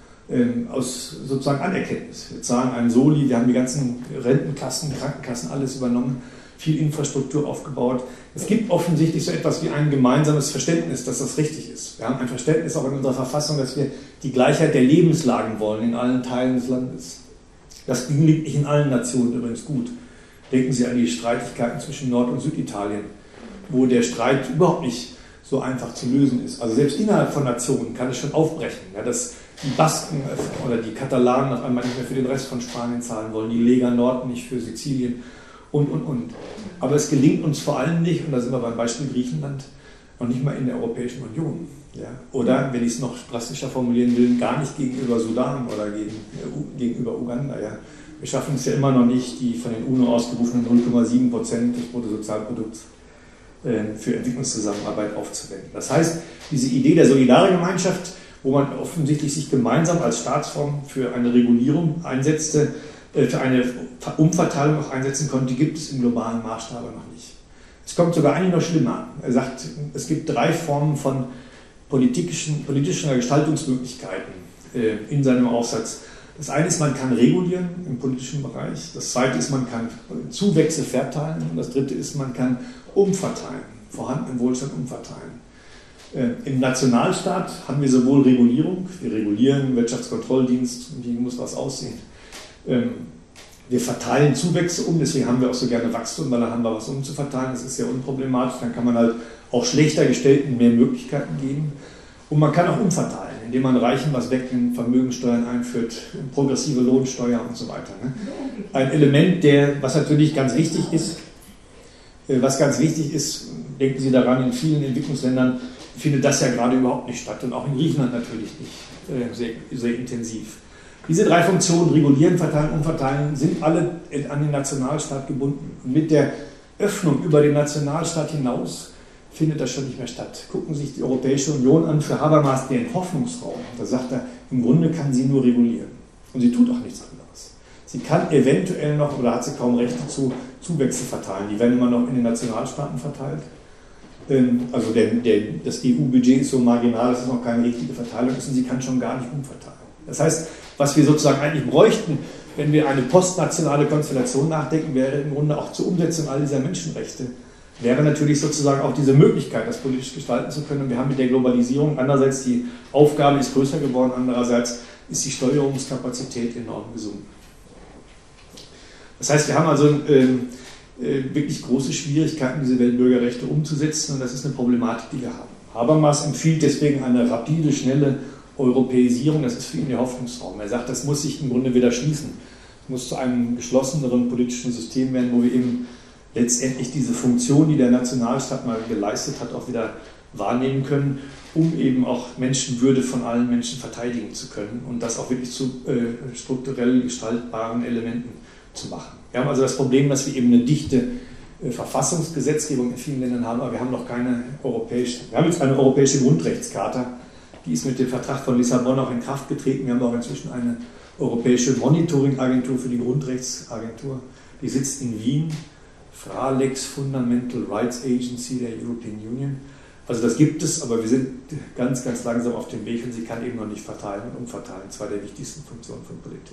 aus sozusagen Anerkenntnis. Wir zahlen einen Soli, wir haben die ganzen Rentenkassen, Krankenkassen, alles übernommen, viel Infrastruktur aufgebaut. Es gibt offensichtlich so etwas wie ein gemeinsames Verständnis, dass das richtig ist. Wir haben ein Verständnis auch in unserer Verfassung, dass wir die Gleichheit der Lebenslagen wollen in allen Teilen des Landes. Das liegt nicht in allen Nationen übrigens gut. Denken Sie an die Streitigkeiten zwischen Nord- und Süditalien, wo der Streit überhaupt nicht so einfach zu lösen ist. Also selbst innerhalb von Nationen kann es schon aufbrechen, ja, dass die Basken oder die Katalanen auf einmal nicht mehr für den Rest von Spanien zahlen wollen, die Lega Nord nicht für Sizilien und. Aber es gelingt uns vor allem nicht, und da sind wir beim Beispiel Griechenland, noch nicht mal in der Europäischen Union. Ja. Oder, wenn ich es noch drastischer formulieren will, gar nicht gegenüber Sudan oder gegenüber Uganda. Ja. Wir schaffen es ja immer noch nicht, die von den UNO ausgerufenen 0,7% des Bruttosozialprodukts für Entwicklungszusammenarbeit aufzuwenden. Das heißt, diese Idee der Solidargemeinschaft, wo man offensichtlich sich gemeinsam als Staatsform für eine Regulierung einsetzte, für eine Umverteilung auch einsetzen konnte, die gibt es im globalen Maßstab noch nicht. Es kommt sogar eigentlich noch schlimmer. Er sagt, es gibt 3 Formen von politischen Gestaltungsmöglichkeiten in seinem Aufsatz. Das eine ist, man kann regulieren im politischen Bereich. Das zweite ist, man kann Zuwächse verteilen. Und das dritte ist, man kann umverteilen, vorhandenen Wohlstand umverteilen. Im Nationalstaat haben wir sowohl Regulierung, wir regulieren, Wirtschaftskontrolldienst, wie muss was aussehen. Wir verteilen Zuwächse um, deswegen haben wir auch so gerne Wachstum, weil da haben wir was umzuverteilen. Das ist sehr unproblematisch, dann kann man halt auch schlechter Gestellten mehr Möglichkeiten geben. Und man kann auch umverteilen, indem man Reichen was wegnimmt, Vermögensteuern einführt, progressive Lohnsteuer und so weiter. Ne? Ein Element, was natürlich ganz wichtig ist, Was ganz wichtig ist, denken Sie daran, in vielen Entwicklungsländern findet das ja gerade überhaupt nicht statt und auch in Griechenland natürlich nicht sehr intensiv. Diese 3 Funktionen, regulieren, verteilen, umverteilen, sind alle an den Nationalstaat gebunden. Und mit der Öffnung über den Nationalstaat hinaus findet das schon nicht mehr statt. Gucken Sie sich die Europäische Union an, für Habermas den Hoffnungsraum. Da sagt er, im Grunde kann sie nur regulieren. Und sie tut auch nichts anderes. Sie kann eventuell noch, oder hat sie kaum Rechte zu, Zuwächse verteilen. Die werden immer noch in den Nationalstaaten verteilt. Also das EU-Budget ist so marginal, dass es noch keine richtige Verteilung ist und sie kann schon gar nicht umverteilen. Das heißt, was wir sozusagen eigentlich bräuchten, wenn wir eine postnationale Konstellation nachdenken, wäre im Grunde auch zur Umsetzung all dieser Menschenrechte, wäre natürlich sozusagen auch diese Möglichkeit, das politisch gestalten zu können. Und wir haben mit der Globalisierung einerseits die Aufgabe ist größer geworden, andererseits ist die Steuerungskapazität enorm gesunken. Das heißt, wir haben also wirklich große Schwierigkeiten, diese Weltbürgerrechte umzusetzen und das ist eine Problematik, die wir haben. Habermas empfiehlt deswegen eine rapide, schnelle Europäisierung, das ist für ihn der Hoffnungsraum. Er sagt, das muss sich im Grunde wieder schließen. Es muss zu einem geschlosseneren politischen System werden, wo wir eben letztendlich diese Funktion, die der Nationalstaat mal geleistet hat, auch wieder wahrnehmen können, um eben auch Menschenwürde von allen Menschen verteidigen zu können und das auch wirklich zu strukturell gestaltbaren Elementen zu machen. Wir haben also das Problem, dass wir eben eine dichte Verfassungsgesetzgebung in vielen Ländern haben, aber wir haben noch keine europäische. Wir haben jetzt eine europäische Grundrechtscharta, die ist mit dem Vertrag von Lissabon auch in Kraft getreten. Wir haben auch inzwischen eine europäische Monitoring-Agentur für die Grundrechtsagentur. Die sitzt in Wien, FRA-Lex Fundamental Rights Agency der European Union. Also das gibt es, aber wir sind ganz, ganz langsam auf dem Weg und sie kann eben noch nicht verteilen und umverteilen. Zwei der wichtigsten Funktionen von Politik.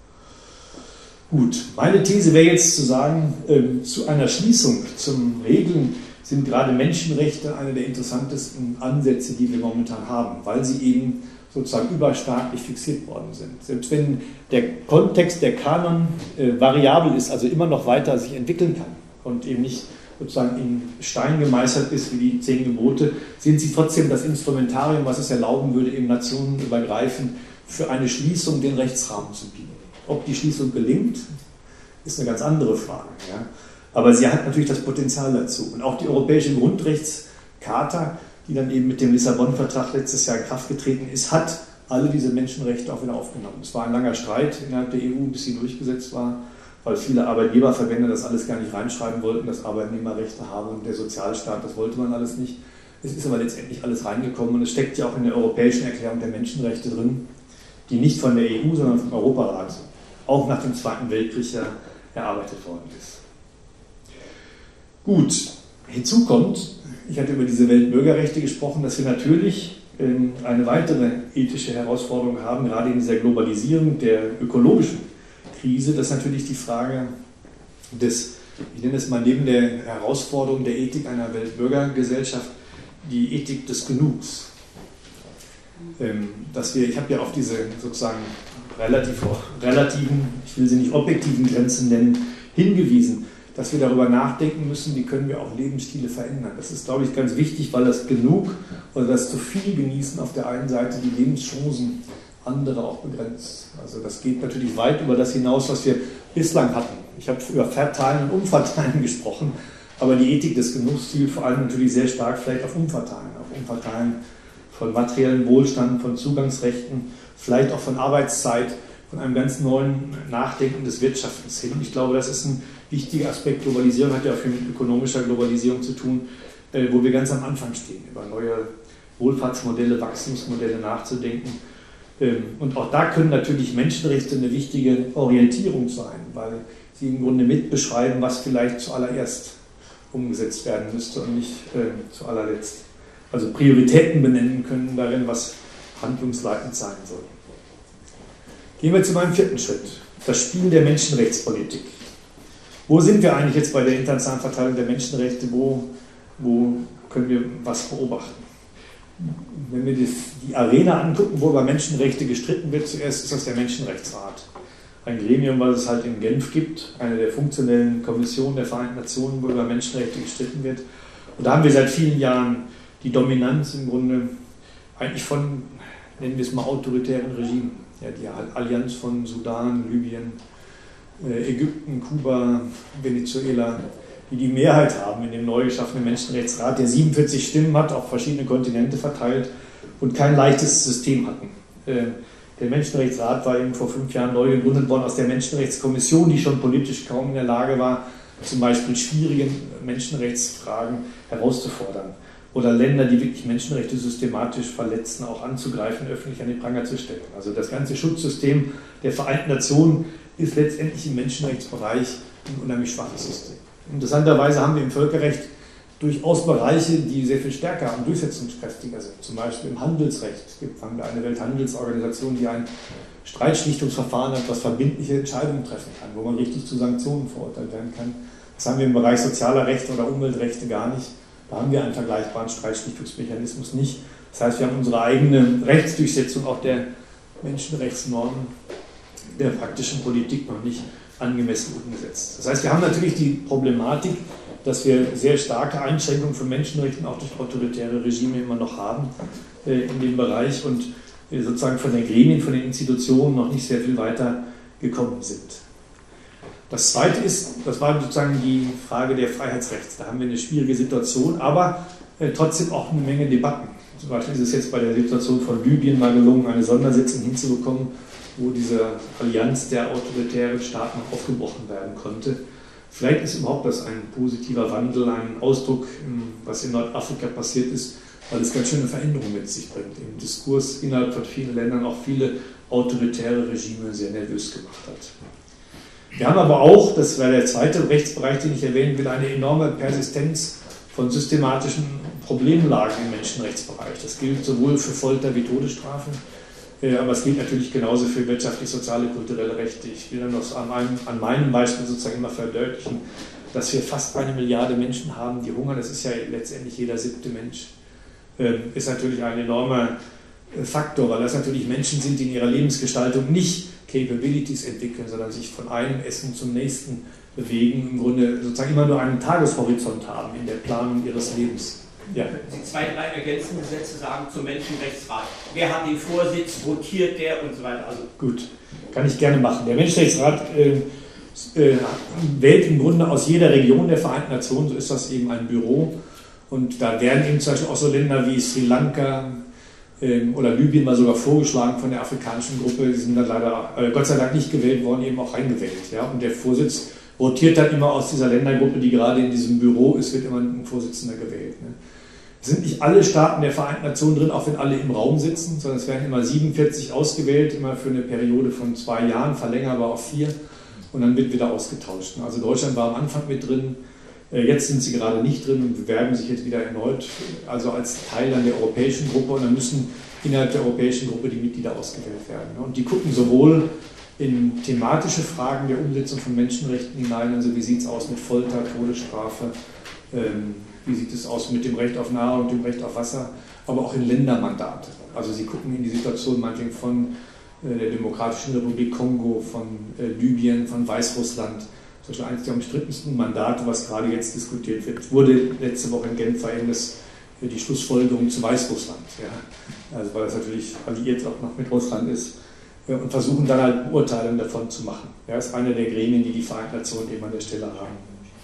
Gut, meine These wäre jetzt zu sagen, zu einer Schließung, zum Regeln sind gerade Menschenrechte eine der interessantesten Ansätze, die wir momentan haben, weil sie eben sozusagen überstaatlich fixiert worden sind. Selbst wenn der Kontext, der Kanon variabel ist, also immer noch weiter sich entwickeln kann und eben nicht sozusagen in Stein gemeißelt ist wie die 10 Gebote, sind sie trotzdem das Instrumentarium, was es erlauben würde, eben nationenübergreifend für eine Schließung den Rechtsrahmen zu bieten. Ob die Schließung gelingt, ist eine ganz andere Frage. Ja? Aber sie hat natürlich das Potenzial dazu. Und auch die Europäische Grundrechtscharta, die dann eben mit dem Lissabon-Vertrag letztes Jahr in Kraft getreten ist, hat alle diese Menschenrechte auch wieder aufgenommen. Es war ein langer Streit innerhalb der EU, bis sie durchgesetzt war, weil viele Arbeitgeberverbände das alles gar nicht reinschreiben wollten, dass Arbeitnehmerrechte haben und der Sozialstaat, das wollte man alles nicht. Es ist aber letztendlich alles reingekommen und es steckt ja auch in der Europäischen Erklärung der Menschenrechte drin, die nicht von der EU, sondern vom Europarat auch nach dem Zweiten Weltkrieg ja erarbeitet worden ist. Gut, hinzu kommt, ich hatte über diese Weltbürgerrechte gesprochen, dass wir natürlich eine weitere ethische Herausforderung haben, gerade in dieser Globalisierung der ökologischen Krise. Das ist natürlich die Frage des, ich nenne es mal neben der Herausforderung der Ethik einer Weltbürgergesellschaft, die Ethik des Genugs. Ich habe ja auf diese sozusagen relativen, ich will sie nicht objektiven Grenzen nennen, hingewiesen, dass wir darüber nachdenken müssen, wie können wir auch Lebensstile verändern. Das ist, glaube ich, ganz wichtig, weil das Genug oder das zu viel Genießen auf der einen Seite die Lebenschancen anderer auch begrenzt. Also das geht natürlich weit über das hinaus, was wir bislang hatten. Ich habe über Verteilen und Umverteilen gesprochen, aber die Ethik des Genugs zielt vor allem natürlich sehr stark vielleicht auf Umverteilen von materiellem Wohlstand, von Zugangsrechten, vielleicht auch von Arbeitszeit, von einem ganz neuen Nachdenken des Wirtschaftens hin. Ich glaube, das ist ein wichtiger Aspekt. Globalisierung hat ja auch viel mit ökonomischer Globalisierung zu tun, wo wir ganz am Anfang stehen, über neue Wohlfahrtsmodelle, Wachstumsmodelle nachzudenken. Und auch da können natürlich Menschenrechte eine wichtige Orientierung sein, weil sie im Grunde mitbeschreiben, was vielleicht zuallererst umgesetzt werden müsste und nicht zu allerletzt. Also Prioritäten benennen können darin, was handlungsleitend sein soll. Gehen wir zu meinem 4. Schritt, das Spiel der Menschenrechtspolitik. Wo sind wir eigentlich jetzt bei der internationalen Verteilung der Menschenrechte? Wo können wir was beobachten? Wenn wir die Arena angucken, wo über Menschenrechte gestritten wird, zuerst ist das der Menschenrechtsrat. Ein Gremium, was es halt in Genf gibt, eine der funktionellen Kommissionen der Vereinten Nationen, wo über Menschenrechte gestritten wird. Und da haben wir seit vielen Jahren die Dominanz im Grunde eigentlich von, nennen wir es mal, autoritären Regimen. Ja, die Allianz von Sudan, Libyen, Ägypten, Kuba, Venezuela, die die Mehrheit haben in dem neu geschaffenen Menschenrechtsrat, der 47 Stimmen hat, auf verschiedene Kontinente verteilt und kein leichtes System hatten. Der Menschenrechtsrat war eben vor 5 Jahren neu gegründet worden aus der Menschenrechtskommission, die schon politisch kaum in der Lage war, zum Beispiel schwierige Menschenrechtsfragen herauszufordern oder Länder, die wirklich Menschenrechte systematisch verletzen, auch anzugreifen, öffentlich an den Pranger zu stellen. Also das ganze Schutzsystem der Vereinten Nationen ist letztendlich im Menschenrechtsbereich ein unheimlich schwaches System. Interessanterweise haben wir im Völkerrecht durchaus Bereiche, die sehr viel stärker und durchsetzungskräftiger sind. Zum Beispiel im Handelsrecht. Es gibt eine Welthandelsorganisation, die ein Streitschlichtungsverfahren hat, was verbindliche Entscheidungen treffen kann, wo man richtig zu Sanktionen verurteilt werden kann. Das haben wir im Bereich sozialer Rechte oder Umweltrechte gar nicht. Da haben wir einen vergleichbaren Streitschlichtungsmechanismus nicht. Das heißt, wir haben unsere eigene Rechtsdurchsetzung auch der Menschenrechtsnormen der praktischen Politik noch nicht angemessen umgesetzt. Das heißt, wir haben natürlich die Problematik, dass wir sehr starke Einschränkungen von Menschenrechten auch durch autoritäre Regime immer noch haben in dem Bereich und sozusagen von den Gremien, von den Institutionen noch nicht sehr viel weiter gekommen sind. Das Zweite ist, das war sozusagen die Frage der Freiheitsrechte. Da haben wir eine schwierige Situation, aber trotzdem auch eine Menge Debatten. Zum Beispiel ist es jetzt bei der Situation von Libyen mal gelungen, eine Sondersitzung hinzubekommen, wo diese Allianz der autoritären Staaten aufgebrochen werden konnte. Vielleicht ist überhaupt das ein positiver Wandel, ein Ausdruck, was in Nordafrika passiert ist, weil es ganz schöne Veränderungen mit sich bringt. Im Diskurs innerhalb von vielen Ländern auch viele autoritäre Regime sehr nervös gemacht hat. Wir haben aber auch, das wäre der zweite Rechtsbereich, den ich erwähnen will, eine enorme Persistenz von systematischen Problemlagen im Menschenrechtsbereich. Das gilt sowohl für Folter wie Todesstrafe, aber es gilt natürlich genauso für wirtschaftlich, soziale, kulturelle Rechte. Ich will dann noch an meinem Beispiel sozusagen immer verdeutlichen, dass wir fast 1 Milliarde Menschen haben, die hungern. Das ist ja letztendlich jeder 7. Mensch. Ist natürlich ein enormer Faktor, weil das natürlich Menschen sind, die in ihrer Lebensgestaltung nicht Capabilities entwickeln, sondern sich von einem Essen zum nächsten bewegen, im Grunde sozusagen immer nur einen Tageshorizont haben in der Planung ihres Lebens. Ja. Sie 2, 3 ergänzende Sätze sagen zum Menschenrechtsrat. Wer hat den Vorsitz, rotiert der und so weiter? Also gut, kann ich gerne machen. Der Menschenrechtsrat wählt im Grunde aus jeder Region der Vereinten Nationen, so ist das eben ein Büro. Und da werden eben zum Beispiel auch so Länder wie Sri Lanka oder Libyen mal sogar vorgeschlagen von der afrikanischen Gruppe. Die sind dann leider, Gott sei Dank nicht gewählt worden, eben auch reingewählt. Ja? Und der Vorsitz rotiert dann immer aus dieser Ländergruppe, die gerade in diesem Büro ist, wird immer ein Vorsitzender gewählt. Ne? Es sind nicht alle Staaten der Vereinten Nationen drin, auch wenn alle im Raum sitzen, sondern es werden immer 47 ausgewählt, immer für eine Periode von 2 Jahren, verlängerbar auf 4 und dann wird wieder ausgetauscht. Also Deutschland war am Anfang mit drin, jetzt sind sie gerade nicht drin und bewerben sich jetzt wieder erneut, also als Teil dann der europäischen Gruppe und dann müssen innerhalb der europäischen Gruppe die Mitglieder ausgewählt werden. Und die gucken sowohl in thematische Fragen der Umsetzung von Menschenrechten hinein, also wie sieht es aus mit Folter, Todesstrafe, wie sieht es aus mit dem Recht auf Nahrung, dem Recht auf Wasser, aber auch in Ländermandate. Also sie gucken in die Situation meinetwegen von der Demokratischen Republik Kongo, von Libyen, von Weißrussland. Zum Beispiel eines der umstrittensten Mandate, was gerade jetzt diskutiert wird, wurde letzte Woche in Genf verhängnis die Schlussfolgerung zu Weißrussland. Ja. Also weil das natürlich alliiert auch noch mit Russland ist. Und versuchen dann halt Beurteilungen davon zu machen. Ja, das ist eine der Gremien, die die Vereinten Nationen eben an der Stelle haben.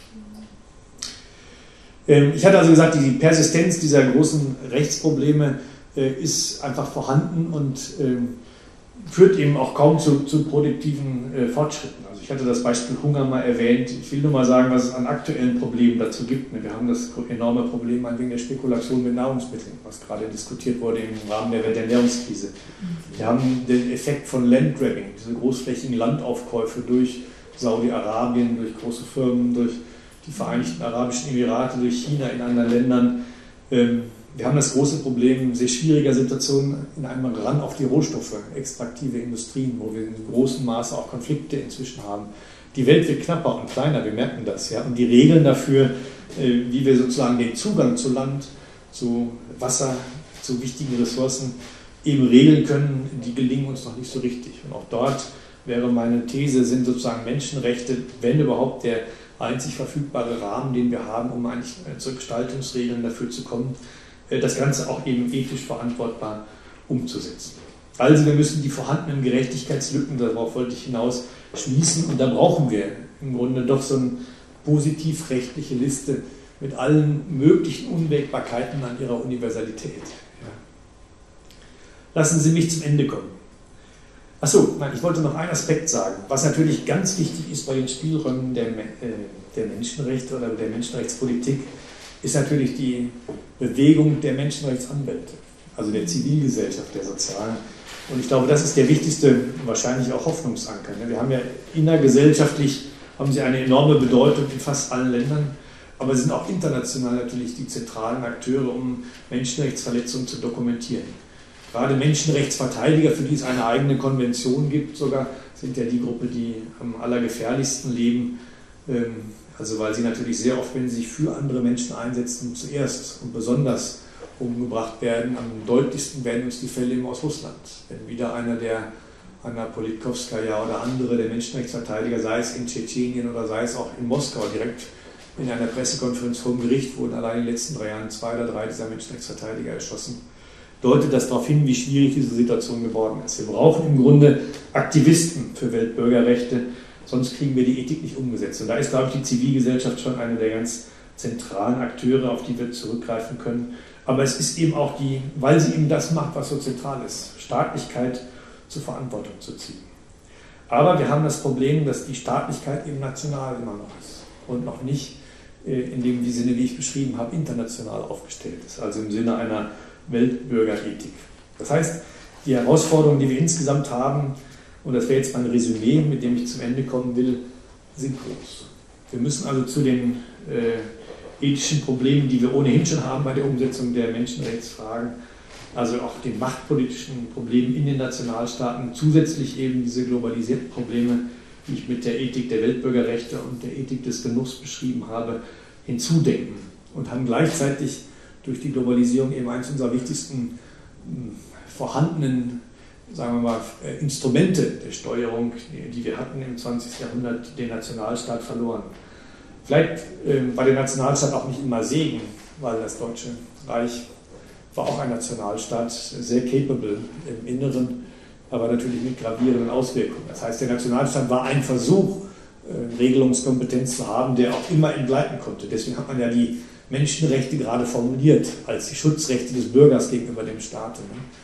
Ich hatte also gesagt, die Persistenz dieser großen Rechtsprobleme ist einfach vorhanden und führt eben auch kaum zu produktiven Fortschritten. Also ich hatte das Beispiel Hunger mal erwähnt. Ich will nur mal sagen, was es an aktuellen Problemen dazu gibt. Wir haben das enorme Problem wegen der Spekulation mit Nahrungsmitteln, was gerade diskutiert wurde im Rahmen der Welternährungskrise. Wir haben den Effekt von Landgrabbing, diese großflächigen Landaufkäufe durch Saudi-Arabien, durch große Firmen, durch die Vereinigten Arabischen Emirate, durch China in anderen Ländern. Wir haben das große Problem sehr schwieriger Situationen in einem Ran auf die Rohstoffe, extraktive Industrien, wo wir in großem Maße auch Konflikte inzwischen haben. Die Welt wird knapper und kleiner, wir merken das. Ja? Und die Regeln dafür, wie wir sozusagen den Zugang zu Land, zu Wasser, zu wichtigen Ressourcen eben regeln können, die gelingen uns noch nicht so richtig. Und auch dort wäre meine These, sind sozusagen Menschenrechte, wenn überhaupt, der einzig verfügbare Rahmen, den wir haben, um eigentlich zu Gestaltungsregeln dafür zu kommen, das Ganze auch eben ethisch verantwortbar umzusetzen. Also wir müssen die vorhandenen Gerechtigkeitslücken, darauf wollte ich hinaus, schließen und da brauchen wir im Grunde doch so positivrechtliche Liste mit allen möglichen Unwägbarkeiten an ihrer Universalität. Ja. Lassen Sie mich zum Ende kommen. Achso, nein, ich wollte noch einen Aspekt sagen, was natürlich ganz wichtig ist bei den Spielräumen der Menschenrechte oder der Menschenrechtspolitik, ist natürlich die Bewegung der Menschenrechtsanwälte, also der Zivilgesellschaft, der Sozialen. Und ich glaube, das ist der wichtigste, wahrscheinlich auch Hoffnungsanker. Wir haben ja innergesellschaftlich, haben sie eine enorme Bedeutung in fast allen Ländern, aber sie sind auch international natürlich die zentralen Akteure, um Menschenrechtsverletzungen zu dokumentieren. Gerade Menschenrechtsverteidiger, für die es eine eigene Konvention gibt sogar, sind ja die Gruppe, die am allergefährlichsten leben. Also weil sie natürlich sehr oft, wenn sie sich für andere Menschen einsetzen, zuerst und besonders umgebracht werden. Am deutlichsten werden uns die Fälle eben aus Russland. Wenn wieder einer der Anna Politkovskaja oder andere der Menschenrechtsverteidiger, sei es in Tschetschenien oder sei es auch in Moskau, direkt in einer Pressekonferenz vor dem Gericht wurden allein in den letzten 3 Jahren 2 oder 3 dieser Menschenrechtsverteidiger erschossen, deutet das darauf hin, wie schwierig diese Situation geworden ist. Wir brauchen im Grunde Aktivisten für Weltbürgerrechte, sonst kriegen wir die Ethik nicht umgesetzt. Und da ist, glaube ich, die Zivilgesellschaft schon eine der ganz zentralen Akteure, auf die wir zurückgreifen können. Aber es ist eben auch die, weil sie eben das macht, was so zentral ist, Staatlichkeit zur Verantwortung zu ziehen. Aber wir haben das Problem, dass die Staatlichkeit eben national immer noch ist und noch nicht in dem Sinne, wie ich beschrieben habe, international aufgestellt ist, also im Sinne einer Weltbürgerethik. Das heißt, die Herausforderungen, die wir insgesamt haben, und das wäre jetzt mein Resümee, mit dem ich zum Ende kommen will, sind groß. Wir müssen also zu den ethischen Problemen, die wir ohnehin schon haben bei der Umsetzung der Menschenrechtsfragen, also auch den machtpolitischen Problemen in den Nationalstaaten, zusätzlich eben diese globalisierten Probleme, die ich mit der Ethik der Weltbürgerrechte und der Ethik des Genusses beschrieben habe, hinzudenken und haben gleichzeitig durch die Globalisierung eben eines unserer wichtigsten vorhandenen, sagen wir mal, Instrumente der Steuerung, die wir hatten im 20. Jahrhundert, den Nationalstaat verloren. Vielleicht war der Nationalstaat auch nicht immer Segen, weil das Deutsche Reich war auch ein Nationalstaat, sehr capable im Inneren, aber natürlich mit gravierenden Auswirkungen. Das heißt, der Nationalstaat war ein Versuch, Regelungskompetenz zu haben, der auch immer entgleiten konnte. Deswegen hat man ja die Menschenrechte gerade formuliert als die Schutzrechte des Bürgers gegenüber dem Staat.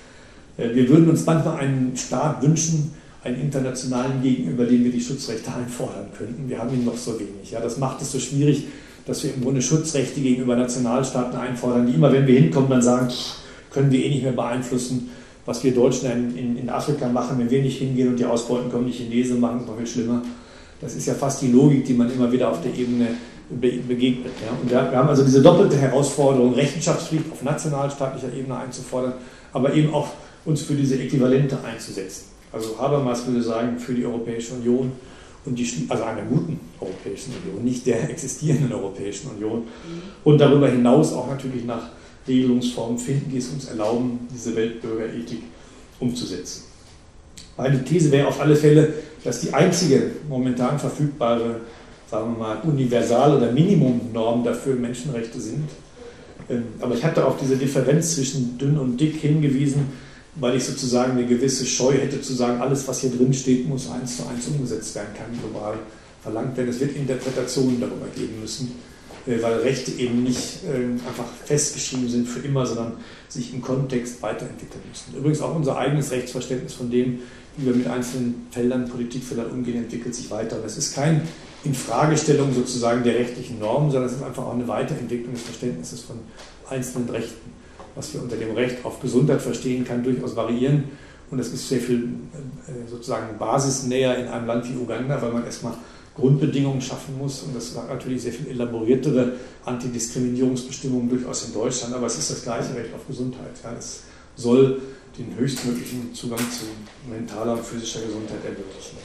Wir würden uns manchmal einen Staat wünschen, einen internationalen gegenüber, dem wir die Schutzrechte einfordern könnten. Wir haben ihn noch so wenig. Ja, das macht es so schwierig, dass wir im Grunde Schutzrechte gegenüber Nationalstaaten einfordern, die immer, wenn wir hinkommen, dann sagen, können wir eh nicht mehr beeinflussen, was wir Deutschen in Afrika machen, wenn wir nicht hingehen und die Ausbeuten kommen, die Chinesen machen, ist noch viel schlimmer. Das ist ja fast die Logik, die man immer wieder auf der Ebene begegnet. Ja. Und wir haben also diese doppelte Herausforderung, Rechenschaftspflicht auf nationalstaatlicher Ebene einzufordern, aber eben auch uns für diese Äquivalente einzusetzen. Also Habermas würde sagen, für die Europäische Union und also einer guten Europäischen Union, nicht der existierenden Europäischen Union. Und darüber hinaus auch natürlich nach Regelungsformen finden, die es uns erlauben, diese Weltbürgerethik umzusetzen. Meine These wäre auf alle Fälle, dass die einzige momentan verfügbare, sagen wir mal, Universal- oder Minimumnorm dafür Menschenrechte sind. Aber ich hatte auf diese Differenz zwischen dünn und dick hingewiesen, weil ich sozusagen eine gewisse Scheu hätte zu sagen, alles, was hier drin steht, muss 1:1 umgesetzt werden, kann global verlangt werden. Es wird Interpretationen darüber geben müssen, weil Rechte eben nicht einfach festgeschrieben sind für immer, sondern sich im Kontext weiterentwickeln müssen. Übrigens auch unser eigenes Rechtsverständnis von dem, wie wir mit einzelnen Feldern, Politikfeldern umgehen, entwickelt sich weiter. Das ist keine Infragestellung sozusagen der rechtlichen Normen, sondern es ist einfach auch eine Weiterentwicklung des Verständnisses von einzelnen Rechten. Was wir unter dem Recht auf Gesundheit verstehen, kann durchaus variieren. Und das ist sehr viel sozusagen basisnäher in einem Land wie Uganda, weil man erstmal Grundbedingungen schaffen muss. Und das hat natürlich sehr viel elaboriertere Antidiskriminierungsbestimmungen durchaus in Deutschland. Aber es ist das gleiche Recht auf Gesundheit. Ja, es soll den höchstmöglichen Zugang zu mentaler und physischer Gesundheit ermöglichen.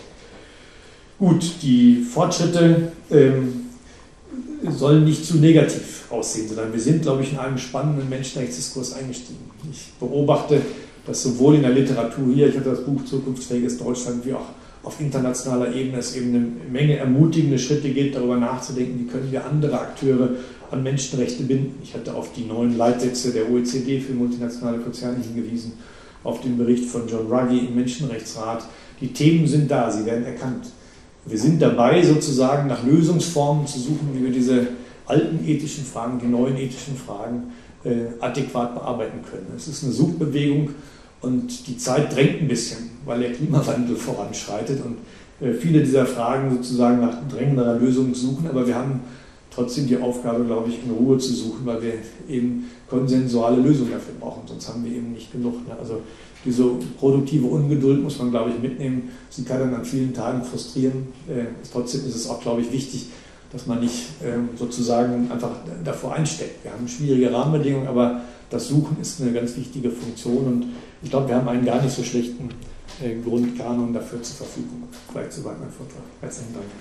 Gut, die Fortschritte sollen nicht zu negativ aussehen, sondern wir sind, glaube ich, in einem spannenden Menschenrechtsdiskurs eingestiegen. Ich beobachte, dass sowohl in der Literatur hier, ich hatte das Buch Zukunftsfähiges Deutschland, wie auch auf internationaler Ebene es eben eine Menge ermutigende Schritte gibt, darüber nachzudenken, wie können wir andere Akteure an Menschenrechte binden. Ich hatte auf die neuen Leitsätze der OECD für multinationale Konzerne hingewiesen, auf den Bericht von John Ruggie im Menschenrechtsrat. Die Themen sind da, sie werden erkannt. Wir sind dabei, sozusagen nach Lösungsformen zu suchen, wie wir diese alten ethischen Fragen, die neuen ethischen Fragen adäquat bearbeiten können. Es ist eine Suchbewegung und die Zeit drängt ein bisschen, weil der Klimawandel voranschreitet und viele dieser Fragen sozusagen nach drängenderer Lösung suchen, aber wir haben trotzdem die Aufgabe, glaube ich, in Ruhe zu suchen, weil wir eben konsensuale Lösungen dafür brauchen, sonst haben wir eben nicht genug. Ne? Also diese produktive Ungeduld muss man, glaube ich, mitnehmen. Sie kann dann an vielen Tagen frustrieren. Trotzdem ist es auch, glaube ich, wichtig, dass man nicht sozusagen einfach davor einsteckt. Wir haben schwierige Rahmenbedingungen, aber das Suchen ist eine ganz wichtige Funktion und ich glaube, wir haben einen gar nicht so schlechten Grundkanon dafür zur Verfügung. Vielleicht soweit mein Vortrag. Herzlichen Dank.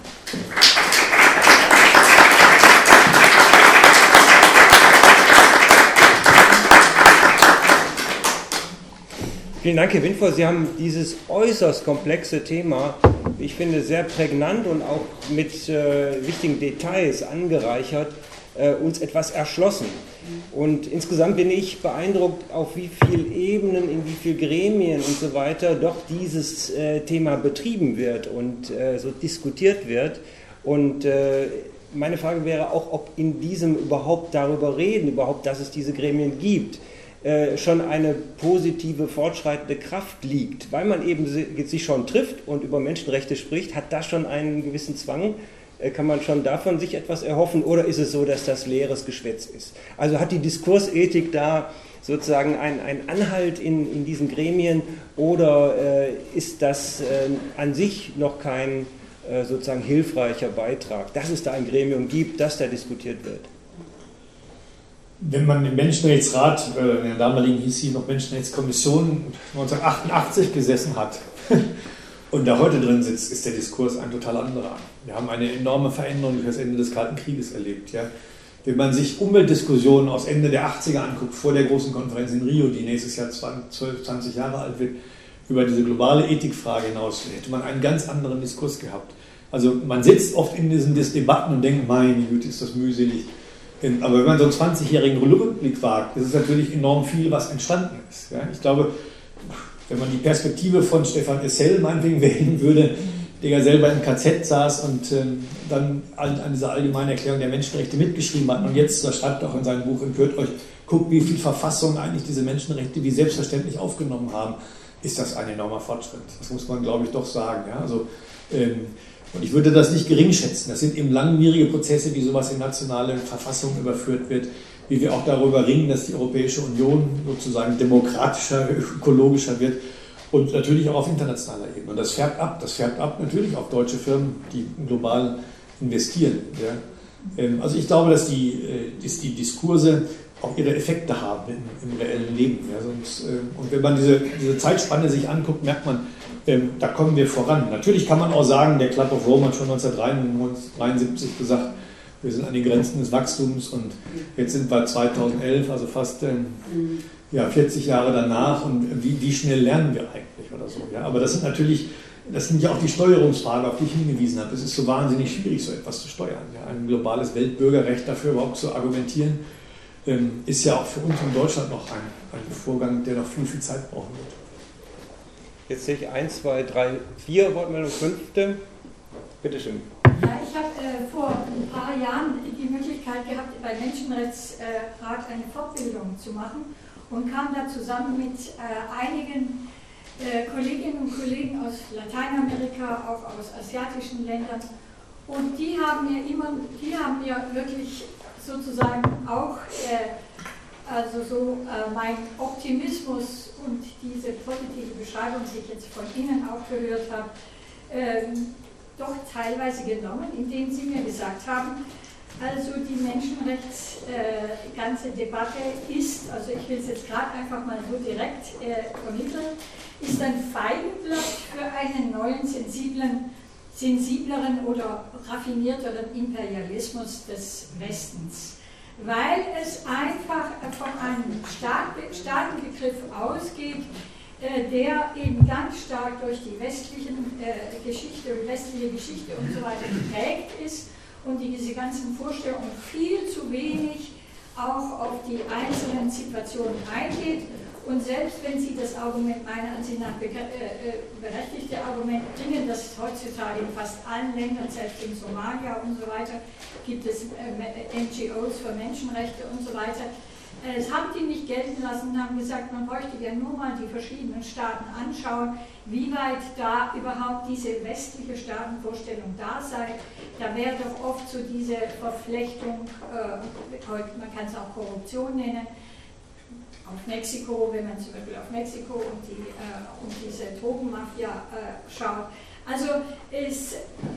Vielen Dank, Herr Windfuhr. Sie haben dieses äußerst komplexe Thema, ich finde, sehr prägnant und auch mit wichtigen Details angereichert, uns etwas erschlossen. Und insgesamt bin ich beeindruckt, auf wie vielen Ebenen, in wie vielen Gremien und so weiter doch dieses Thema betrieben wird und so diskutiert wird. Und meine Frage wäre auch, ob in diesem überhaupt darüber reden, überhaupt, dass es diese Gremien gibt, schon eine positive, fortschreitende Kraft liegt, weil man eben sich schon trifft und über Menschenrechte spricht, hat das schon einen gewissen Zwang? Kann man schon davon sich etwas erhoffen oder ist es so, dass das leeres Geschwätz ist? Also hat die Diskursethik da sozusagen einen Anhalt in diesen Gremien oder ist das an sich noch kein sozusagen hilfreicher Beitrag, dass es da ein Gremium gibt, dass da diskutiert wird? Wenn man im Menschenrechtsrat, in der damaligen hieß sie noch Menschenrechtskommission, 1988 gesessen hat und da heute drin sitzt, ist der Diskurs ein total anderer. Wir haben eine enorme Veränderung durch das Ende des Kalten Krieges erlebt. Ja. Wenn man sich Umweltdiskussionen aus Ende der 80er anguckt, vor der großen Konferenz in Rio, die nächstes Jahr 20 Jahre alt wird, über diese globale Ethikfrage hinaus, hätte man einen ganz anderen Diskurs gehabt. Also man sitzt oft in diesen Debatten und denkt, meine Güte, ist das mühselig. Aber wenn man so einen 20-jährigen Rückblick wagt, ist es natürlich enorm viel, was entstanden ist. Ja, ich glaube, wenn man die Perspektive von Stefan Essel meinetwegen wählen würde, der ja selber im KZ saß und dann an dieser allgemeinen Erklärung der Menschenrechte mitgeschrieben hat und jetzt, das schreibt er auch in seinem Buch, empört euch, guckt, wie viel Verfassungen eigentlich diese Menschenrechte wie selbstverständlich aufgenommen haben, ist das ein enormer Fortschritt. Das muss man, glaube ich, doch sagen. Ja? Also, und ich würde das nicht gering schätzen. Das sind eben langwierige Prozesse, wie sowas in nationale Verfassungen überführt wird, wie wir auch darüber ringen, dass die Europäische Union sozusagen demokratischer, ökologischer wird und natürlich auch auf internationaler Ebene. Und das färbt ab natürlich auf deutsche Firmen, die global investieren. Ja. Also ich glaube, dass die Diskurse auch ihre Effekte haben im reellen Leben. Ja. Und wenn man diese Zeitspanne sich anguckt, merkt man, da kommen wir voran. Natürlich kann man auch sagen, der Club of Rome hat schon 1973 gesagt, wir sind an den Grenzen des Wachstums und jetzt sind wir 2011, also fast 40 Jahre danach und wie schnell lernen wir eigentlich oder so. Ja? Aber das sind ja auch die Steuerungsfragen, auf die ich hingewiesen habe. Es ist so wahnsinnig schwierig, so etwas zu steuern. Ja? Ein globales Weltbürgerrecht dafür überhaupt zu argumentieren, ist ja auch für uns in Deutschland noch ein Vorgang, der noch viel, viel Zeit brauchen wird. Jetzt sehe ich 1, 2, 3, 4 Wortmeldung, 5. Bitte schön. Ja, ich habe vor ein paar Jahren die Möglichkeit gehabt, bei Menschenrechtsrat eine Fortbildung zu machen und kam da zusammen mit einigen Kolleginnen und Kollegen aus Lateinamerika, auch aus asiatischen Ländern. Und die haben mir wirklich sozusagen auch mein Optimismus und diese positive Beschreibung, die ich jetzt von Ihnen auch gehört habe, doch teilweise genommen, indem Sie mir gesagt haben, also die ganze Debatte ist, also ich will es jetzt gerade einfach mal so direkt vermitteln, ist ein Feigenblatt für einen neuen, sensibleren oder raffinierteren Imperialismus des Westens. Weil es einfach von einem Staatenbegriff ausgeht, der eben ganz stark durch die westliche Geschichte und so weiter geprägt ist und diese ganzen Vorstellungen viel zu wenig auch auf die einzelnen Situationen eingeht Und selbst wenn Sie das Argument, meiner Ansicht nach berechtigte Argument bringen, dass heutzutage in fast allen Ländern, selbst in Somalia und so weiter, gibt es NGOs für Menschenrechte und so weiter. Das haben die nicht gelten lassen und haben gesagt, man bräuchte ja nur mal die verschiedenen Staaten anschauen, wie weit da überhaupt diese westliche Staatenvorstellung da sei. Da wäre doch oft so diese Verflechtung, man kann es auch Korruption nennen, auf Mexiko, wenn man zum Beispiel auf Mexiko und diese Drogenmafia schaut. Also es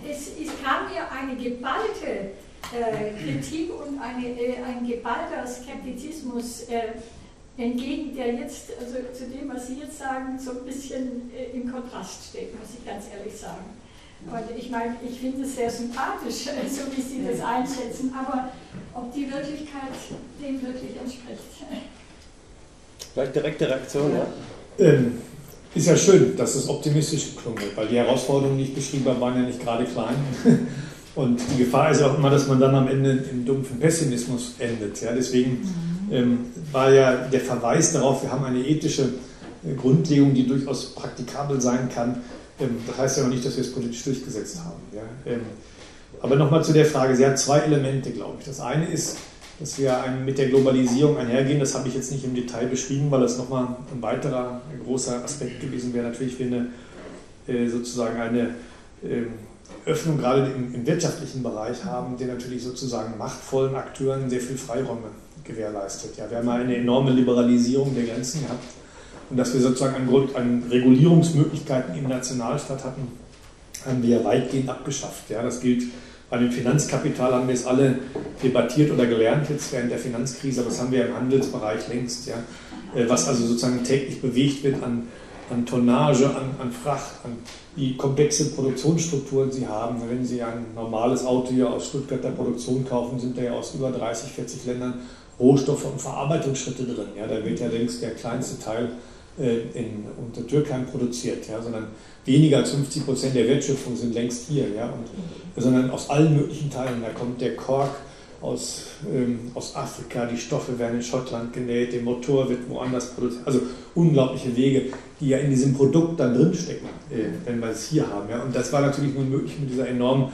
kam mir eine geballte Kritik und ein geballter Skeptizismus entgegen, der jetzt, also zu dem, was Sie jetzt sagen, so ein bisschen im Kontrast steht, muss ich ganz ehrlich sagen. Und ich meine, ich finde es sehr sympathisch, so wie Sie das einschätzen, aber ob die Wirklichkeit dem wirklich entspricht. Vielleicht direkte Reaktion, ja? Ist ja schön, dass es optimistisch geklungen wird, weil die Herausforderungen, die ich beschrieben habe, waren ja nicht gerade klein. Und die Gefahr ist auch immer, dass man dann am Ende im dumpfen Pessimismus endet. Ja, deswegen war ja der Verweis darauf, wir haben eine ethische Grundlegung, die durchaus praktikabel sein kann. Das heißt ja noch nicht, dass wir es politisch durchgesetzt haben. Ja. Aber nochmal zu der Frage, sie hat zwei Elemente, glaube ich. Das eine ist, dass wir mit der Globalisierung einhergehen. Das habe ich jetzt nicht im Detail beschrieben, weil das nochmal ein weiterer großer Aspekt gewesen wäre. Natürlich, wenn sozusagen eine Öffnung gerade im wirtschaftlichen Bereich haben, der natürlich sozusagen machtvollen Akteuren sehr viel Freiräume gewährleistet. Ja, wir haben eine enorme Liberalisierung der Grenzen gehabt und dass wir sozusagen an Regulierungsmöglichkeiten im Nationalstaat hatten, haben wir weitgehend abgeschafft. Ja, das gilt bei dem Finanzkapital, haben wir es alle debattiert oder gelernt jetzt während der Finanzkrise, aber das haben wir im Handelsbereich längst. Ja, was also sozusagen täglich bewegt wird an Tonnage, an Fracht, an die komplexe Produktionsstrukturen sie haben. Wenn Sie ein normales Auto hier aus Stuttgarter Produktion kaufen, sind da ja aus über 30, 40 Ländern Rohstoffe und Verarbeitungsschritte drin. Ja, da wird ja längst der kleinste Teil unter Türkheim produziert, ja, sondern weniger als 50% der Wertschöpfung sind längst hier. Ja, sondern aus allen möglichen Teilen. Da kommt der Kork aus Afrika, die Stoffe werden in Schottland genäht, der Motor wird woanders produziert. Also unglaubliche Wege, die ja in diesem Produkt dann drinstecken, wenn wir es hier haben. Ja. Und das war natürlich nur möglich mit dieser enormen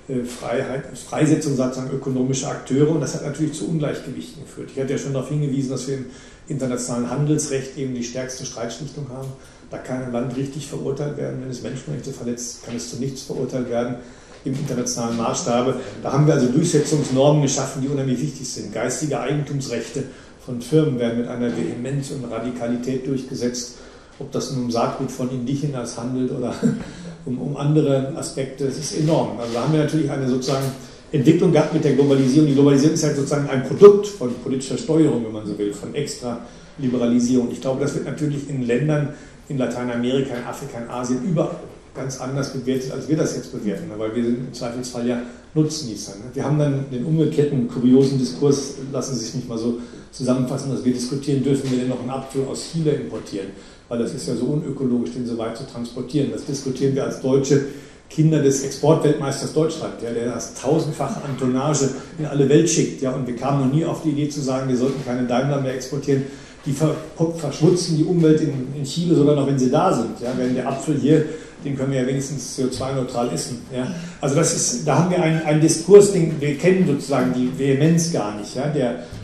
Freisetzung sozusagen ökonomischer Akteure und das hat natürlich zu Ungleichgewichten geführt. Ich hatte ja schon darauf hingewiesen, dass wir im internationalen Handelsrecht eben die stärkste Streitschlichtung haben. Da kann ein Land richtig verurteilt werden, wenn es Menschenrechte verletzt, kann es zu nichts verurteilt werden im internationalen Maßstabe. Da haben wir also Durchsetzungsnormen geschaffen, die unheimlich wichtig sind. Geistige Eigentumsrechte von Firmen werden mit einer Vehemenz und Radikalität durchgesetzt, ob das nun um Saatgut von Indigenas handelt oder um andere Aspekte. Das ist enorm. Also da haben wir natürlich eine sozusagen Entwicklung gehabt mit der Globalisierung. Die Globalisierung ist halt sozusagen ein Produkt von politischer Steuerung, wenn man so will, von extra Liberalisierung. Ich glaube, das wird natürlich in Ländern in Lateinamerika, in Afrika, in Asien überall ganz anders bewertet, als wir das jetzt bewerten, weil wir sind im Zweifelsfall ja Nutznießer. Wir haben dann den umgekehrten, kuriosen Diskurs, lassen Sie sich nicht mal so zusammenfassen, dass wir diskutieren, dürfen wir denn noch einen Apfel aus Chile importieren, weil das ist ja so unökologisch, den so weit zu transportieren. Das diskutieren wir als deutsche Kinder des Exportweltmeisters Deutschland, ja, der das tausendfache an Tonnage in alle Welt schickt. Ja, und wir kamen noch nie auf die Idee zu sagen, wir sollten keine Daimler mehr exportieren. Die verschmutzen die Umwelt in Chile sogar noch, wenn sie da sind. Ja, während der Apfel hier, den können wir ja wenigstens CO2-neutral essen. Ja. Also da haben wir einen Diskurs, wir kennen sozusagen die Vehemenz gar nicht, ja,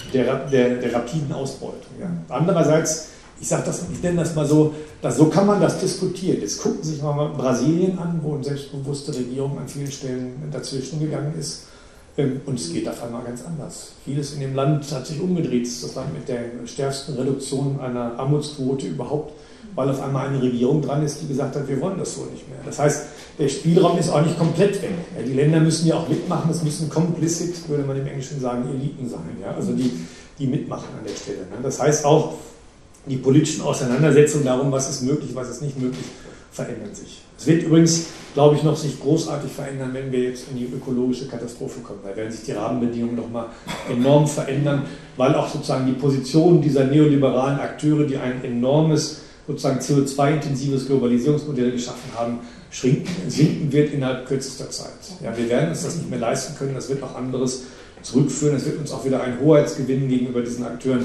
der rapiden Ausbeutung. Ja. Andererseits, ich nenne das mal so, so kann man das diskutieren. Jetzt gucken Sie sich mal Brasilien an, wo eine selbstbewusste Regierung an vielen Stellen dazwischen gegangen ist. Und es geht auf einmal ganz anders. Vieles in dem Land hat sich umgedreht. Es ist das Land mit der stärksten Reduktion einer Armutsquote überhaupt, weil auf einmal eine Regierung dran ist, die gesagt hat, wir wollen das so nicht mehr. Das heißt, der Spielraum ist auch nicht komplett weg. Ja, die Länder müssen ja auch mitmachen, es müssen complicit, würde man im Englischen sagen, Eliten sein. Ja? Also die mitmachen an der Stelle. Ne? Das heißt auch, die politischen Auseinandersetzungen darum, was ist möglich, was ist nicht möglich, verändern sich. Es wird übrigens, glaube ich, noch sich großartig verändern, wenn wir jetzt in die ökologische Katastrophe kommen. Da werden sich die Rahmenbedingungen nochmal enorm verändern, weil auch sozusagen die Position dieser neoliberalen Akteure, die ein enormes, sozusagen CO2-intensives Globalisierungsmodell geschaffen haben, sinken wird innerhalb kürzester Zeit. Ja, wir werden uns das nicht mehr leisten können, das wird auch anderes zurückführen, es wird uns auch wieder einen Hoheitsgewinn gegenüber diesen Akteuren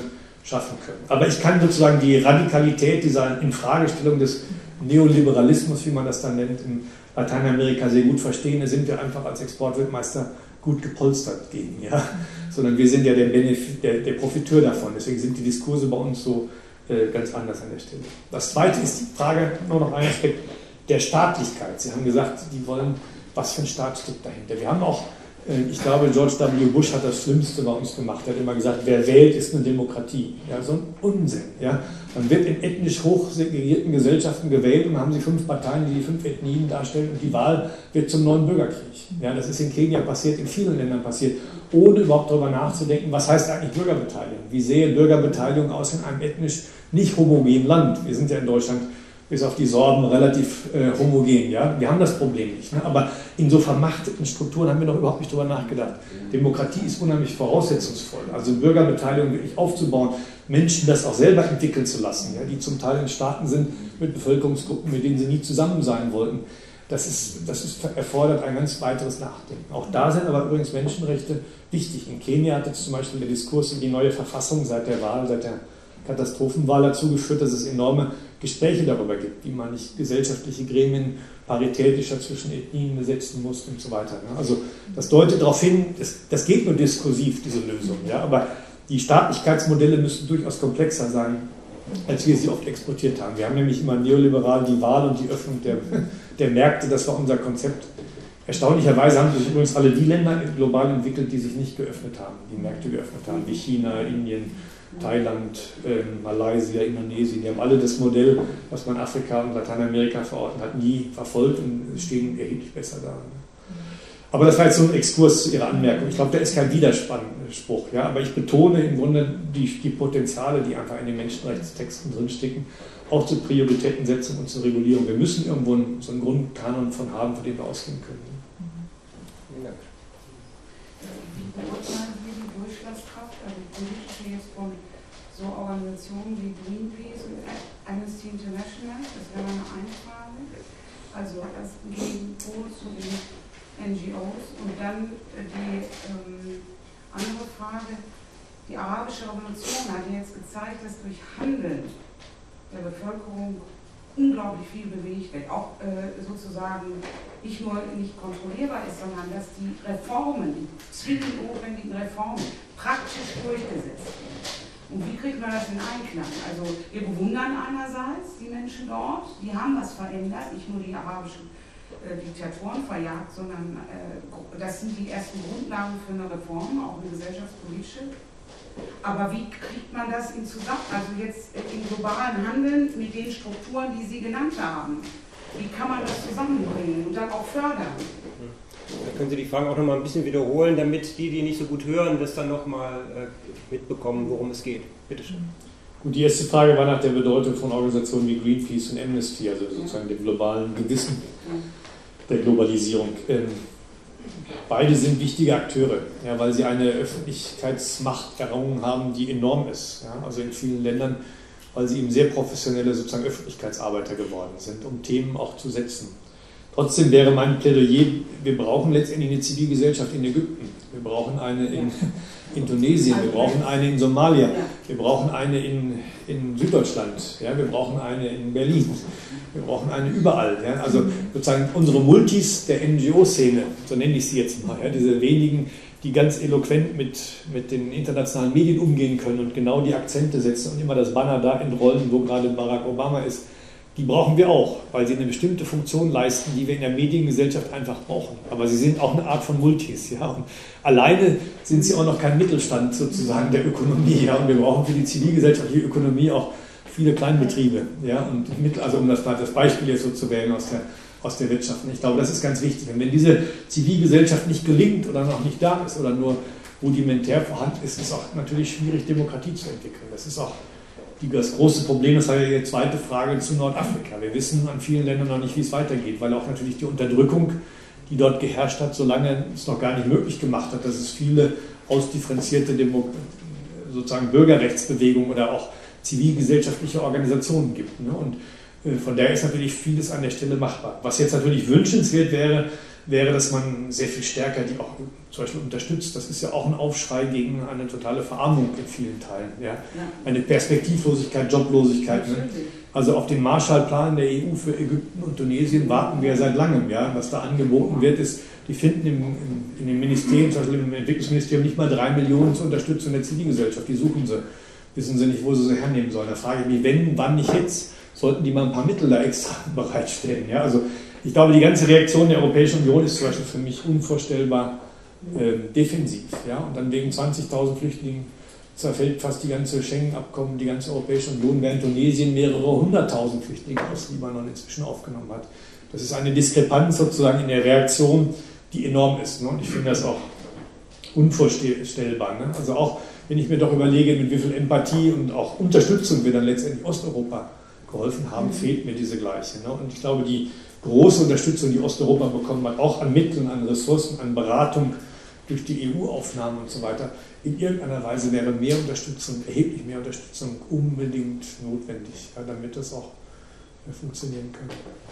schaffen können. Aber ich kann sozusagen die Radikalität dieser Infragestellung des Neoliberalismus, wie man das dann nennt, in Lateinamerika sehr gut verstehen. Da sind wir einfach als Exportweltmeister gut gepolstert gegen, ja. Sondern wir sind ja der Profiteur davon. Deswegen sind die Diskurse bei uns so ganz anders an der Stelle. Das Zweite ist die Frage, nur noch ein Aspekt der Staatlichkeit. Sie haben gesagt, die wollen, was für ein Staat steckt dahinter. Wir haben auch, ich glaube, George W. Bush hat das Schlimmste bei uns gemacht. Er hat immer gesagt, wer wählt, ist eine Demokratie. Ja, so ein Unsinn. Ja. Man wird in ethnisch hochsegregierten Gesellschaften gewählt und dann haben sie 5 Parteien, die 5 Ethnien darstellen und die Wahl wird zum neuen Bürgerkrieg. Ja, das ist in Kenia passiert, in vielen Ländern passiert, ohne überhaupt darüber nachzudenken, was heißt eigentlich Bürgerbeteiligung? Wie sehe Bürgerbeteiligung aus in einem ethnisch nicht homogenen Land? Wir sind ja in Deutschland bis auf die Sorben relativ homogen. Ja? Wir haben das Problem nicht. Ne? Aber in so vermachteten Strukturen haben wir noch überhaupt nicht darüber nachgedacht. Demokratie ist unheimlich voraussetzungsvoll. Also Bürgerbeteiligung wirklich aufzubauen, Menschen das auch selber entwickeln zu lassen, ja? Die zum Teil in Staaten sind mit Bevölkerungsgruppen, mit denen sie nie zusammen sein wollten. Das erfordert ein ganz weiteres Nachdenken. Auch da sind aber übrigens Menschenrechte wichtig. In Kenia hat jetzt zum Beispiel der Diskurs in die neue Verfassung seit der Wahl, seit der Katastrophenwahl dazu geführt, dass es enorme Gespräche darüber gibt, wie man nicht gesellschaftliche Gremien paritätischer zwischen Ethnien besetzen muss und so weiter. Also das deutet darauf hin, das geht nur diskursiv, diese Lösung. Ja? Aber die Staatlichkeitsmodelle müssen durchaus komplexer sein, als wir sie oft exportiert haben. Wir haben nämlich immer neoliberal die Wahl und die Öffnung der Märkte, das war unser Konzept. Erstaunlicherweise haben sich übrigens alle die Länder global entwickelt, die sich nicht geöffnet haben, die Märkte geöffnet haben, wie China, Indien, Thailand, Malaysia, Indonesien. Die haben alle das Modell, was man Afrika und Lateinamerika verorten hat, nie verfolgt und stehen erheblich besser da. Aber das war jetzt so ein Exkurs zu Ihrer Anmerkung. Ich glaube, da ist kein Widerspruch. Ja? Aber ich betone im Grunde die Potenziale, die einfach in den Menschenrechtstexten drinstecken, auch zur Prioritätensetzung und zur Regulierung. Wir müssen irgendwo so einen Grundkanon von haben, von dem wir ausgehen können. Vielen Dank. Wie beurteilen Sie die Durchschlagskraft, also politische jetzt von so Organisationen wie Greenpeace und Amnesty International? Das wäre eine Frage. Also das Gegenpol zu den NGOs. Und dann die andere Frage, die arabische Revolution hat ja jetzt gezeigt, dass durch Handeln der Bevölkerung unglaublich viel bewegt wird, auch sozusagen nicht nur nicht kontrollierbar ist, sondern dass die Reformen, die zwingend notwendigen Reformen praktisch durchgesetzt werden. Und wie kriegt man das in Einklang? Also wir bewundern einerseits die Menschen dort, die haben was verändert, nicht nur die arabischen Diktatoren verjagt, sondern das sind die ersten Grundlagen für eine Reform, auch eine gesellschaftspolitische. Aber wie kriegt man das in Zusammenhang, also jetzt im globalen Handeln mit den Strukturen, die Sie genannt haben? Wie kann man das zusammenbringen und dann auch fördern? Da können Sie die Fragen auch noch mal ein bisschen wiederholen, damit die nicht so gut hören, das dann noch mal mitbekommen, worum es geht. Bitte schön. Gut, die erste Frage war nach der Bedeutung von Organisationen wie Greenpeace und Amnesty, also sozusagen dem globalen Gewissen der Globalisierung. Beide sind wichtige Akteure, ja, weil sie eine Öffentlichkeitsmacht errungen haben, die enorm ist. Ja, also in vielen Ländern, weil sie eben sehr professionelle sozusagen Öffentlichkeitsarbeiter geworden sind, um Themen auch zu setzen. Trotzdem wäre mein Plädoyer, wir brauchen letztendlich eine Zivilgesellschaft in Ägypten, wir brauchen eine in Indonesien, wir brauchen eine in Somalia, wir brauchen eine in Süddeutschland, ja, wir brauchen eine in Berlin, wir brauchen eine überall. Ja, also sozusagen unsere Multis der NGO-Szene, so nenne ich sie jetzt mal, ja, diese wenigen, die ganz eloquent mit den internationalen Medien umgehen können und genau die Akzente setzen und immer das Banner da entrollen, wo gerade Barack Obama ist. Die brauchen wir auch, weil sie eine bestimmte Funktion leisten, die wir in der Mediengesellschaft einfach brauchen. Aber sie sind auch eine Art von Multis. Ja? Und alleine sind sie auch noch kein Mittelstand sozusagen der Ökonomie. Ja? Und wir brauchen für die zivilgesellschaftliche Ökonomie auch viele Kleinbetriebe. Ja? Und also um das Beispiel jetzt so zu wählen aus der Wirtschaft. Und ich glaube, das ist ganz wichtig. Und wenn diese Zivilgesellschaft nicht gelingt oder noch nicht da ist oder nur rudimentär vorhanden ist, ist es auch natürlich schwierig, Demokratie zu entwickeln. Das ist auch das große Problem, das war ja die zweite Frage zu Nordafrika. Wir wissen an vielen Ländern noch nicht, wie es weitergeht, weil auch natürlich die Unterdrückung, die dort geherrscht hat, solange es noch gar nicht möglich gemacht hat, dass es viele ausdifferenzierte sozusagen Bürgerrechtsbewegungen oder auch zivilgesellschaftliche Organisationen gibt. Ne? Und von daher ist natürlich vieles an der Stelle machbar. Was jetzt natürlich wünschenswert wäre, wäre, dass man sehr viel stärker die auch zum Beispiel unterstützt. Das ist ja auch ein Aufschrei gegen eine totale Verarmung in vielen Teilen. Ja? Eine Perspektivlosigkeit, Joblosigkeit. Ne? Also auf den Marshallplan der EU für Ägypten und Tunesien warten wir seit langem. Ja? Was da angeboten wird, ist, die finden in den Ministerien, zum Beispiel im Entwicklungsministerium, nicht mal 3 Millionen zur Unterstützung der Zivilgesellschaft. Die suchen sie. Wissen sie nicht, wo sie hernehmen sollen. Da frage ich mich, wenn, wann nicht jetzt, sollten die mal ein paar Mittel da extra bereitstellen. Ja? Also ich glaube, die ganze Reaktion der Europäischen Union ist zum Beispiel für mich unvorstellbar defensiv. Ja? Und dann wegen 20.000 Flüchtlingen zerfällt fast die ganze Schengen-Abkommen, die ganze Europäische Union, während Tunesien mehrere 100.000 Flüchtlinge aus Libanon inzwischen aufgenommen hat. Das ist eine Diskrepanz sozusagen in der Reaktion, die enorm ist. Ne? Und ich finde das auch unvorstellbar. Ne? Also auch, wenn ich mir doch überlege, mit wie viel Empathie und auch Unterstützung wir dann letztendlich Osteuropa geholfen haben, fehlt mir diese gleiche. Ne? Und ich glaube, die große Unterstützung, die Osteuropa bekommen hat, auch an Mitteln, an Ressourcen, an Beratung durch die EU-Aufnahme und so weiter, in irgendeiner Weise wäre mehr Unterstützung, erheblich mehr Unterstützung unbedingt notwendig, ja, damit das auch funktionieren kann.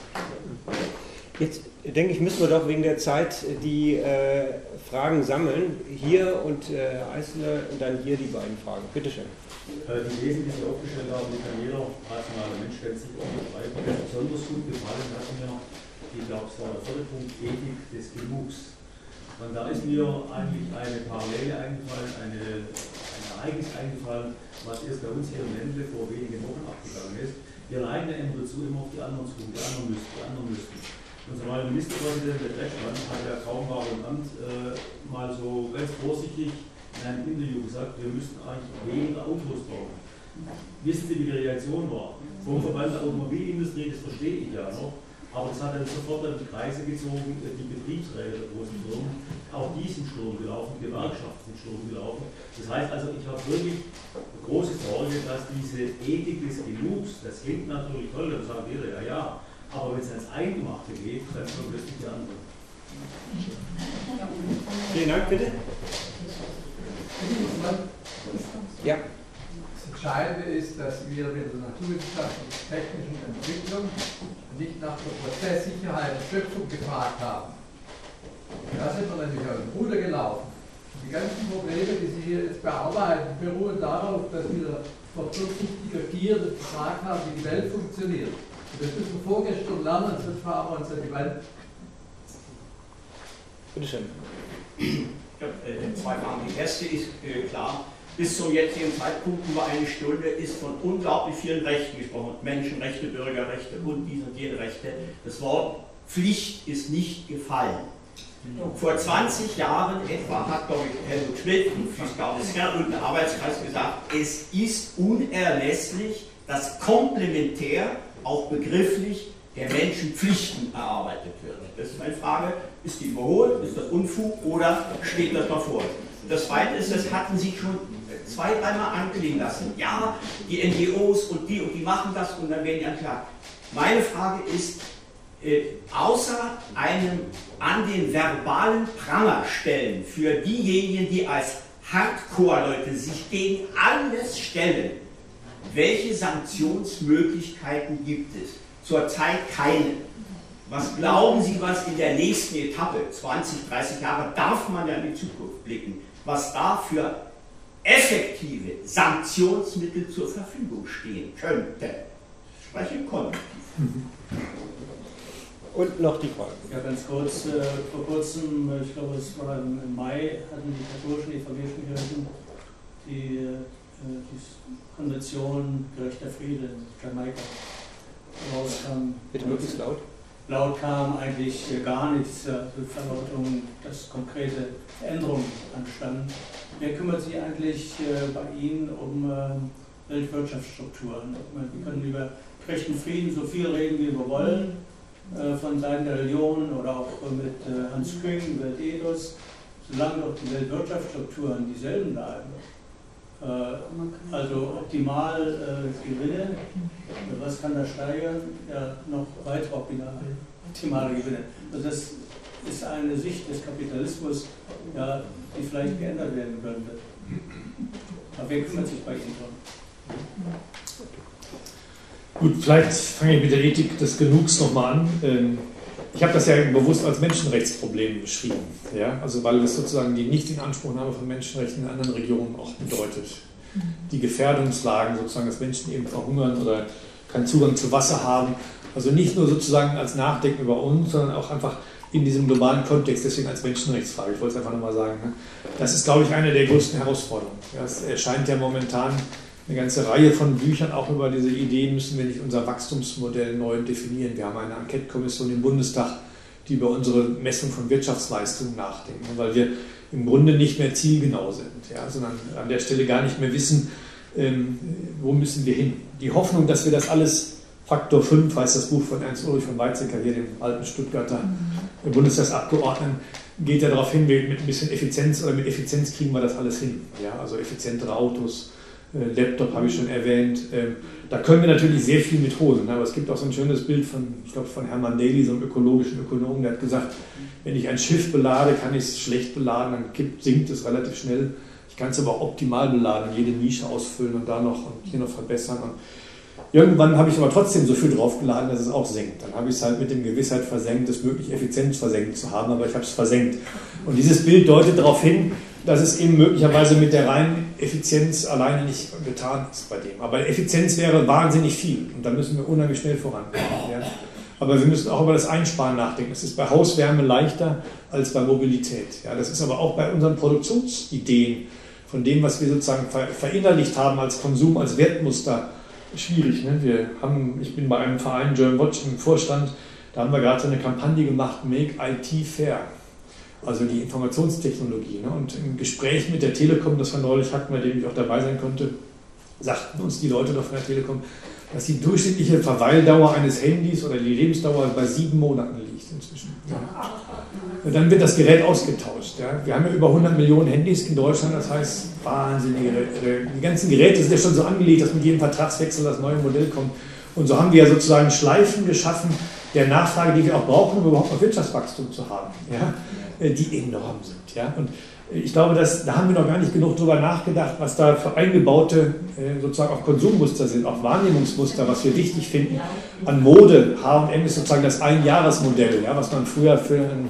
Jetzt denke ich, müssen wir doch wegen der Zeit die Fragen sammeln. Hier und Eisler und dann hier die beiden Fragen. Bitte schön. Die Thesen, die Sie aufgestellt haben, die kann jeder rationale Mensch letztlich auch betreiben. Besonders gut gefallen hat mir, ich glaube, es war der 4. Punkt, Ethik des Genugs. Und da ist mir eigentlich eine Parallele eingefallen, ein Ereignis eingefallen, was erst bei uns hier im Ländle vor wenigen Wochen abgegangen ist. Wir neigen ja immer dazu, immer auf die anderen zu gucken, die anderen müssten. Unser neuer Ministerpräsident, der Dreschmann, hat ja kaum war im Amt mal so ganz vorsichtig in einem Interview gesagt, wir müssten eigentlich weniger Autos bauen. Wissen Sie, wie die Reaktion war? Vom Verband der Automobilindustrie, das verstehe ich ja noch, aber das hat dann sofort die Kreise gezogen, die Betriebsräte der großen Firmen, auch die sind Sturm gelaufen, Gewerkschaften sind Sturm gelaufen. Das heißt also, ich habe wirklich große Sorge, dass diese Ethik des Genugs, das klingt natürlich toll, dann sagt jeder, ja, aber wenn es ans Eingemachte geht, dann kommen plötzlich die anderen. Vielen Dank, bitte. Ja. Das Entscheidende ist, dass wir mit der naturwissenschaftlichen technischen Entwicklung nicht nach der Prozesssicherheit der Schöpfung gefragt haben. Da sind wir nämlich aus dem Ruder gelaufen. Die ganzen Probleme, die Sie hier jetzt bearbeiten, beruhen darauf, dass wir vor durchsichtiger Gier gefragt haben, wie die Welt funktioniert. Und das müssen wir vorgestern lernen, sonst fahren wir uns an die Wand. Bitte schön. Ja, zwei Fragen. Die erste ist klar, bis zum jetzigen Zeitpunkt über eine Stunde ist von unglaublich vielen Rechten gesprochen. Menschenrechte, Bürgerrechte und diese und jene Rechte. Das Wort Pflicht ist nicht gefallen. Vor 20 Jahren etwa hat, glaube ich, Helmut Schmidt und der Arbeitskreis gesagt, es ist unerlässlich, dass komplementär, auch begrifflich, der Menschen Pflichten erarbeitet wird. Das ist meine Frage, ist die überholt, ist das Unfug oder steht das noch vor? Und das Zweite ist, das hatten Sie schon 2-3 Mal anklingen lassen. Ja, die NGOs und die machen das und dann werden die anklagt. Meine Frage ist, außer einem an den verbalen Pranger stellen für diejenigen, die als Hardcore-Leute sich gegen alles stellen, welche Sanktionsmöglichkeiten gibt es? Zurzeit keine. Was glauben Sie, was in der nächsten Etappe, 20, 30 Jahre, darf man ja in die Zukunft blicken, was da für effektive Sanktionsmittel zur Verfügung stehen könnte? Ich spreche konjunktiv. Und noch die Frage. Ja, ganz kurz. Vor kurzem, ich glaube es war im Mai, hatten die katholischen evangelischen Kirchen die Konvention Gerechter Friede in Jamaika rauskam. Bitte möglichst laut. Laut kam eigentlich gar nichts zur Verlautung, dass konkrete Änderungen anstanden. Wer kümmert sich eigentlich bei Ihnen um Weltwirtschaftsstrukturen? Wir können über gerechten Frieden so viel reden, wie wir wollen, von Seiten der Religion oder auch mit Hans Küng, Weltethos, solange doch die Weltwirtschaftsstrukturen dieselben bleiben. Also optimal Gewinne, was kann das steigern? Ja, noch weitere optimale Gewinne. Also das ist eine Sicht des Kapitalismus, ja, die vielleicht geändert werden könnte. Aber wer kümmert sich bei Ihnen drum? Gut, vielleicht fange ich mit der Ethik des Genugs nochmal an. Ich habe das ja bewusst als Menschenrechtsproblem beschrieben, ja? Also weil es sozusagen die Nichtinanspruchnahme von Menschenrechten in anderen Regionen auch bedeutet. Die Gefährdungslagen, sozusagen, dass Menschen eben verhungern oder keinen Zugang zu Wasser haben. Also nicht nur sozusagen als Nachdenken über uns, sondern auch einfach in diesem globalen Kontext, deswegen als Menschenrechtsfrage. Ich wollte es einfach nochmal sagen. Ne? Das ist, glaube ich, eine der größten Herausforderungen. Ja, es erscheint ja momentan eine ganze Reihe von Büchern auch über diese Idee, müssen wir nicht unser Wachstumsmodell neu definieren. Wir haben eine Enquete-Kommission im Bundestag, die über unsere Messung von Wirtschaftsleistungen nachdenkt, weil wir im Grunde nicht mehr zielgenau sind, ja, sondern an der Stelle gar nicht mehr wissen, wo müssen wir hin. Die Hoffnung, dass wir das alles Faktor 5, heißt das Buch von Ernst Ulrich von Weizsäcker, hier dem alten Stuttgarter Bundestagsabgeordneten, geht ja darauf hin, mit ein bisschen Effizienz oder mit Effizienz kriegen wir das alles hin. Ja, also effizientere Autos, Laptop habe ich schon erwähnt. Da können wir natürlich sehr viel mit holen. Aber es gibt auch so ein schönes Bild von Hermann Daly, so einem ökologischen Ökonomen, der hat gesagt, wenn ich ein Schiff belade, kann ich es schlecht beladen, dann sinkt es relativ schnell. Ich kann es aber auch optimal beladen, jede Nische ausfüllen und da noch und hier noch verbessern. Und irgendwann habe ich aber trotzdem so viel draufgeladen, dass es auch senkt. Dann habe ich es halt mit dem Gewissheit versenkt, es möglich effizient versenkt zu haben, aber ich habe es versenkt. Und dieses Bild deutet darauf hin, dass es eben möglicherweise mit der reinen Effizienz alleine nicht getan ist bei dem. Aber Effizienz wäre wahnsinnig viel und da müssen wir unheimlich schnell vorankommen. Ja. Aber wir müssen auch über das Einsparen nachdenken. Es ist bei Hauswärme leichter als bei Mobilität. Ja, das ist aber auch bei unseren Produktionsideen, von dem, was wir sozusagen verinnerlicht haben als Konsum, als Wertmuster, schwierig. Ne? Ich bin bei einem Verein, German Watch, im Vorstand, da haben wir gerade so eine Kampagne gemacht, Make IT Fair. Also die Informationstechnologie. Ne? Und im Gespräch mit der Telekom, das wir neulich hatten, bei dem ich auch dabei sein konnte, sagten uns die Leute doch von der Telekom, dass die durchschnittliche Verweildauer eines Handys oder die Lebensdauer bei 7 Monaten liegt inzwischen. Ja. Und dann wird das Gerät ausgetauscht. Ja. Wir haben ja über 100 Millionen Handys in Deutschland, das heißt wahnsinnige. Die ganzen Geräte sind ja schon so angelegt, dass mit jedem Vertragswechsel das neue Modell kommt. Und so haben wir ja sozusagen Schleifen geschaffen der Nachfrage, die wir auch brauchen, um überhaupt noch Wirtschaftswachstum zu haben, ja, die enorm sind. Ja. Und ich glaube, da haben wir noch gar nicht genug drüber nachgedacht, was da für eingebaute sozusagen auch Konsummuster sind, auch Wahrnehmungsmuster, was wir wichtig finden. An Mode, H&M ist sozusagen das Einjahresmodell, ja, was man früher für einen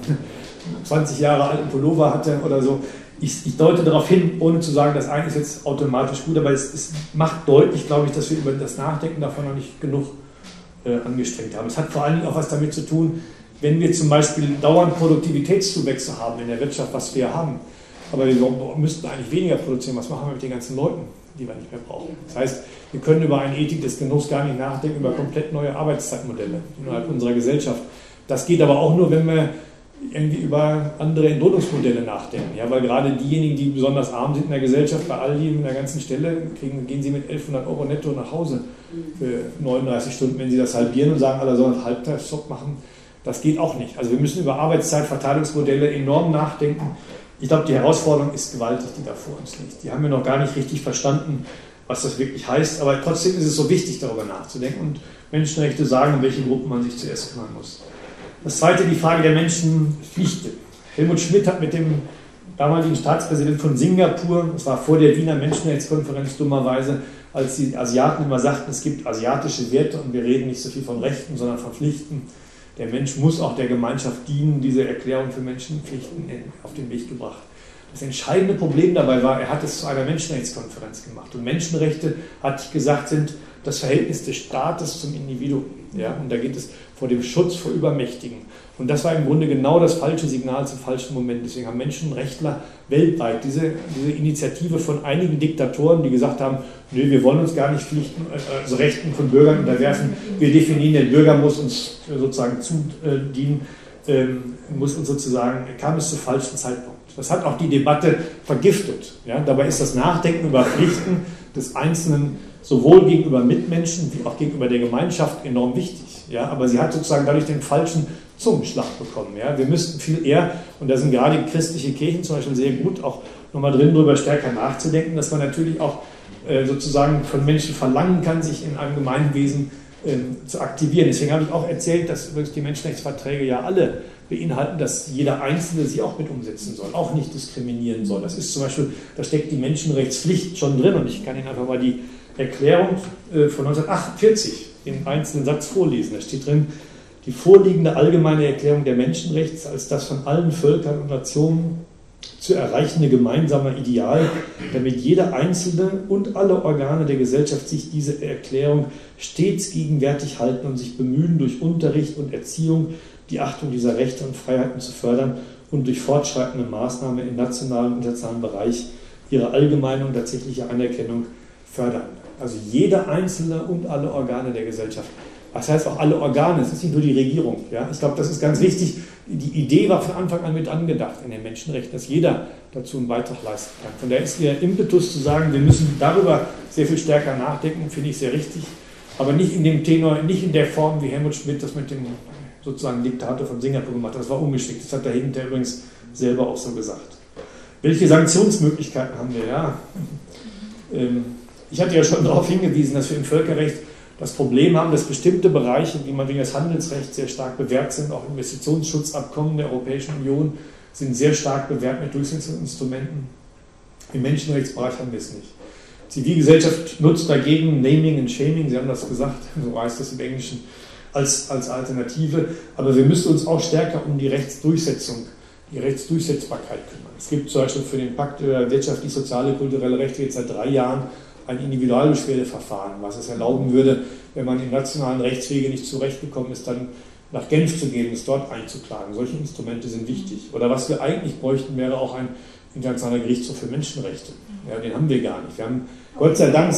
20 Jahre alten Pullover hatte oder so. Ich deute darauf hin, ohne zu sagen, das eine ist jetzt automatisch gut, aber es macht deutlich, glaube ich, dass wir über das Nachdenken davon noch nicht genug angestrengt haben. Es hat vor allen Dingen auch was damit zu tun, wenn wir zum Beispiel dauernd Produktivitätszuwächse haben in der Wirtschaft, was wir haben, aber wir müssten eigentlich weniger produzieren. Was machen wir mit den ganzen Leuten, die wir nicht mehr brauchen? Das heißt, wir können über eine Ethik des Genusses gar nicht nachdenken, über komplett neue Arbeitszeitmodelle innerhalb unserer Gesellschaft. Das geht aber auch nur, wenn wir irgendwie über andere Entlohnungsmodelle nachdenken. Ja, weil gerade diejenigen, die besonders arm sind in der Gesellschaft, bei all die in der ganzen Stelle, gehen sie mit 1.100 € netto nach Hause für 39 Stunden, wenn sie das halbieren und sagen, alle sollen einen Halbtagsjob machen. Das geht auch nicht. Also wir müssen über Arbeitszeitverteilungsmodelle enorm nachdenken. Ich glaube, die Herausforderung ist gewaltig, die da vor uns liegt. Die haben wir noch gar nicht richtig verstanden, was das wirklich heißt. Aber trotzdem ist es so wichtig, darüber nachzudenken und Menschenrechte sagen, um welche Gruppen man sich zuerst kümmern muss. Das zweite, die Frage der Menschenpflichten. Helmut Schmidt hat mit dem damaligen Staatspräsidenten von Singapur, das war vor der Wiener Menschenrechtskonferenz dummerweise, als die Asiaten immer sagten, es gibt asiatische Werte und wir reden nicht so viel von Rechten, sondern von Pflichten. Der Mensch muss auch der Gemeinschaft dienen, diese Erklärung für Menschenpflichten auf den Weg gebracht. Das entscheidende Problem dabei war, er hat es zu einer Menschenrechtskonferenz gemacht. Und Menschenrechte, hatte ich gesagt, sind das Verhältnis des Staates zum Individuum. Ja? Und da geht es vor dem Schutz vor Übermächtigen. Und das war im Grunde genau das falsche Signal zum falschen Moment. Deswegen haben Menschenrechtler weltweit diese Initiative von einigen Diktatoren, die gesagt haben, nö, wir wollen uns gar nicht also Rechten von Bürgern unterwerfen. Wir definieren, der Bürger muss uns sozusagen zudienen, muss uns sozusagen, kam es zum falschen Zeitpunkt. Das hat auch die Debatte vergiftet. Ja? Dabei ist das Nachdenken über Pflichten des Einzelnen sowohl gegenüber Mitmenschen wie auch gegenüber der Gemeinschaft enorm wichtig. Ja? Aber sie hat sozusagen dadurch den falschen Zungenschlag bekommen. Ja? Wir müssten viel eher, und da sind gerade christliche Kirchen zum Beispiel sehr gut, auch nochmal drin darüber stärker nachzudenken, dass man natürlich auch sozusagen von Menschen verlangen kann, sich in einem Gemeinwesen zu aktivieren. Deswegen habe ich auch erzählt, dass übrigens die Menschenrechtsverträge ja alle beinhalten, dass jeder Einzelne sie auch mit umsetzen soll, auch nicht diskriminieren soll. Das ist zum Beispiel, da steckt die Menschenrechtspflicht schon drin und ich kann Ihnen einfach mal die Erklärung von 1948 im einzelnen Satz vorlesen. Da steht drin, die vorliegende allgemeine Erklärung der Menschenrechte als das von allen Völkern und Nationen zu erreichende gemeinsame Ideal, damit jeder Einzelne und alle Organe der Gesellschaft sich diese Erklärung stets gegenwärtig halten und sich bemühen, durch Unterricht und Erziehung die Achtung dieser Rechte und Freiheiten zu fördern und durch fortschreitende Maßnahmen im nationalen und internationalen Bereich ihre allgemeine und tatsächliche Anerkennung fördern. Also jeder Einzelne und alle Organe der Gesellschaft. Was heißt auch alle Organe? Es ist nicht nur die Regierung. Ja? Ich glaube, das ist ganz wichtig. Die Idee war von Anfang an mit angedacht in den Menschenrechten, dass jeder dazu einen Beitrag leisten kann. Von daher ist der Impetus zu sagen, wir müssen darüber sehr viel stärker nachdenken, finde ich sehr richtig. Aber nicht in dem Tenor, nicht in der Form, wie Helmut Schmidt das mit dem sozusagen Diktator von Singapur gemacht hat. Das war ungeschickt. Das hat er hinterher übrigens selber auch so gesagt. Welche Sanktionsmöglichkeiten haben wir? Ja. Ich hatte ja schon darauf hingewiesen, dass wir im Völkerrecht das Problem haben, dass bestimmte Bereiche, die man wegen des Handelsrechts sehr stark bewährt sind, auch Investitionsschutzabkommen der Europäischen Union sind sehr stark bewährt mit Durchsetzungsinstrumenten. Im Menschenrechtsbereich haben wir es nicht. Die Zivilgesellschaft nutzt dagegen Naming and Shaming, Sie haben das gesagt, so heißt das im Englischen, als Alternative. Aber wir müssen uns auch stärker um die Rechtsdurchsetzung, die Rechtsdurchsetzbarkeit kümmern. Es gibt zum Beispiel für den Pakt über wirtschaftlich, soziale, kulturelle Rechte jetzt seit 3 Jahren ein Individualbeschwerdeverfahren, was es erlauben würde, wenn man in nationalen Rechtswege nicht zurechtgekommen ist, dann nach Genf zu gehen, es dort einzuklagen. Solche Instrumente sind wichtig. Oder was wir eigentlich bräuchten, wäre auch ein internationaler Gerichtshof für Menschenrechte. Ja, den haben wir gar nicht. Wir haben Gott sei Dank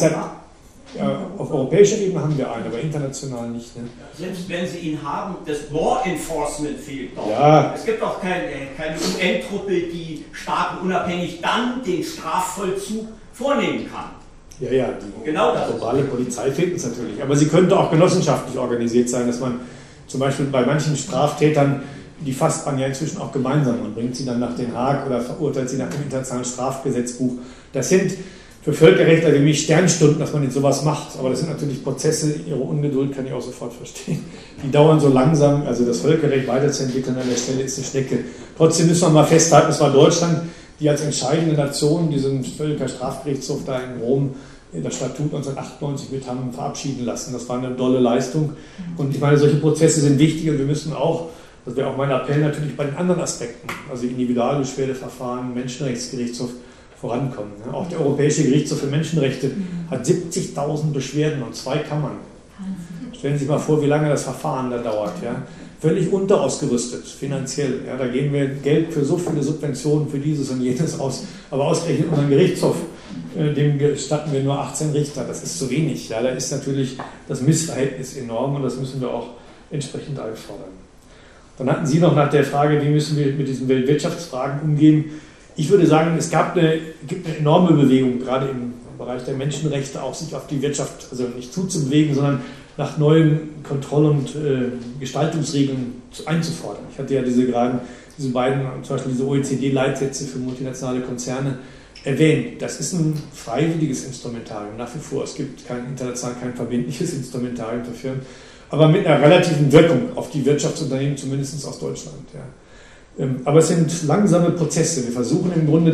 auf europäischer Ebene haben wir einen, aber international nicht. Ne? Selbst wenn Sie ihn haben, das Law Enforcement fehlt doch. Ja. Es gibt auch keine UN-Truppe, die staatenunabhängig dann den Strafvollzug vornehmen kann. Ja, die globale Polizei fehlt uns natürlich. Aber sie könnte auch genossenschaftlich organisiert sein, dass man zum Beispiel bei manchen Straftätern, die fasst man ja inzwischen auch gemeinsam und bringt sie dann nach Den Haag oder verurteilt sie nach dem Internationalen Strafgesetzbuch. Das sind für Völkerrechtler wie mich Sternstunden, dass man jetzt sowas macht. Aber das sind natürlich Prozesse, ihre Ungeduld kann ich auch sofort verstehen. Die dauern so langsam, also das Völkerrecht weiterzuentwickeln an der Stelle ist eine Schnecke. Trotzdem müssen wir mal festhalten, es war Deutschland, die als entscheidende Nation diesen Völkerstrafgerichtshof da in Rom, das Statut 1998 mit haben verabschieden lassen. Das war eine tolle Leistung. Und ich meine, solche Prozesse sind wichtig und wir müssen auch, das wäre auch mein Appell natürlich bei den anderen Aspekten, also Individualbeschwerdeverfahren, Menschenrechtsgerichtshof, vorankommen. Auch der Europäische Gerichtshof für Menschenrechte hat 70.000 Beschwerden und 2 Kammern. Stellen Sie sich mal vor, wie lange das Verfahren da dauert. Ja? Völlig unterausgerüstet, finanziell. Ja? Da geben wir Geld für so viele Subventionen für dieses und jenes aus. Aber ausgerechnet unseren Gerichtshof, dem gestatten wir nur 18 Richter. Das ist zu wenig. Ja? Da ist natürlich das Missverhältnis enorm und das müssen wir auch entsprechend einfordern. Dann hatten Sie noch nach der Frage, wie müssen wir mit diesen Weltwirtschaftsfragen umgehen. Ich würde sagen, es gibt eine enorme Bewegung, gerade im Bereich der Menschenrechte, auch sich auf die Wirtschaft, also nicht zuzubewegen, sondern nach neuen Kontroll- und Gestaltungsregeln einzufordern. Ich hatte ja diese beiden, zum Beispiel diese OECD-Leitsätze für multinationale Konzerne erwähnt. Das ist ein freiwilliges Instrumentarium nach wie vor. Es gibt kein verbindliches Instrumentarium für Firmen, aber mit einer relativen Wirkung auf die Wirtschaftsunternehmen, zumindest aus Deutschland. Ja. Aber es sind langsame Prozesse. Wir versuchen im Grunde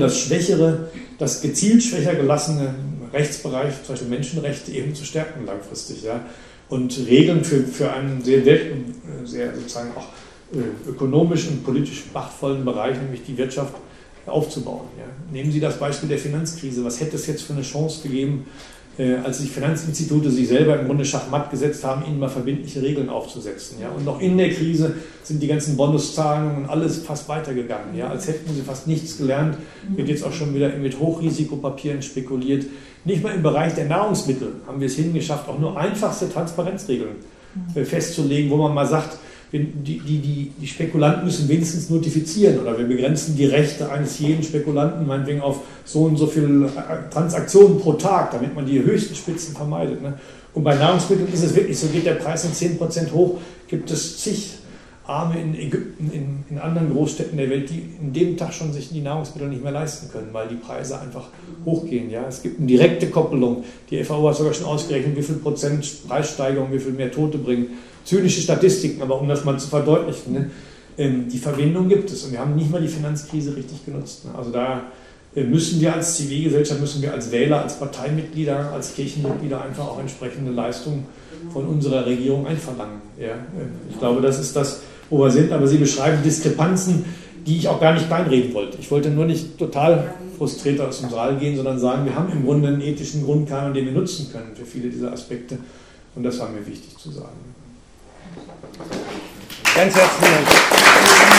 das gezielt schwächer gelassene Rechtsbereich, zum Beispiel Menschenrechte, eben zu stärken langfristig. Ja? Und Regeln für einen sehr sozusagen auch ökonomisch und politisch machtvollen Bereich, nämlich die Wirtschaft, aufzubauen. Ja? Nehmen Sie das Beispiel der Finanzkrise. Was hätte es jetzt für eine Chance gegeben, als die Finanzinstitute sich selber im Grunde schachmatt gesetzt haben, ihnen mal verbindliche Regeln aufzusetzen. Ja? Und noch in der Krise sind die ganzen Bonuszahlungen und alles fast weitergegangen. Ja? Als hätten sie fast nichts gelernt, wird jetzt auch schon wieder mit Hochrisikopapieren spekuliert. Nicht mal im Bereich der Nahrungsmittel haben wir es hingeschafft, auch nur einfachste Transparenzregeln festzulegen, wo man mal sagt, die Spekulanten müssen wenigstens notifizieren oder wir begrenzen die Rechte eines jeden Spekulanten meinetwegen auf so und so viele Transaktionen pro Tag, damit man die höchsten Spitzen vermeidet. Ne? Und bei Nahrungsmitteln ist es wirklich so, geht der Preis um 10% hoch, gibt es zig Arme in Ägypten, in anderen Großstädten der Welt, die in dem Tag schon sich die Nahrungsmittel nicht mehr leisten können, weil die Preise einfach hochgehen. Ja? Es gibt eine direkte Koppelung. Die FAO hat sogar schon ausgerechnet, wie viel Prozent Preissteigerung, wie viel mehr Tote bringen. Zynische Statistiken, aber um das mal zu verdeutlichen, ne? Die Verbindung gibt es und wir haben nicht mal die Finanzkrise richtig genutzt. Ne? Also da müssen wir als Zivilgesellschaft, müssen wir als Wähler, als Parteimitglieder, als Kirchenmitglieder einfach auch entsprechende Leistungen von unserer Regierung einverlangen. Ja, ich glaube, das ist das, wo wir sind, aber Sie beschreiben Diskrepanzen, die ich auch gar nicht kleinreden wollte. Ich wollte nur nicht total frustriert aus dem Saal gehen, sondern sagen, wir haben im Grunde einen ethischen Grundkanon, den wir nutzen können für viele dieser Aspekte. Und das war mir wichtig zu sagen. Ganz herzlichen Dank.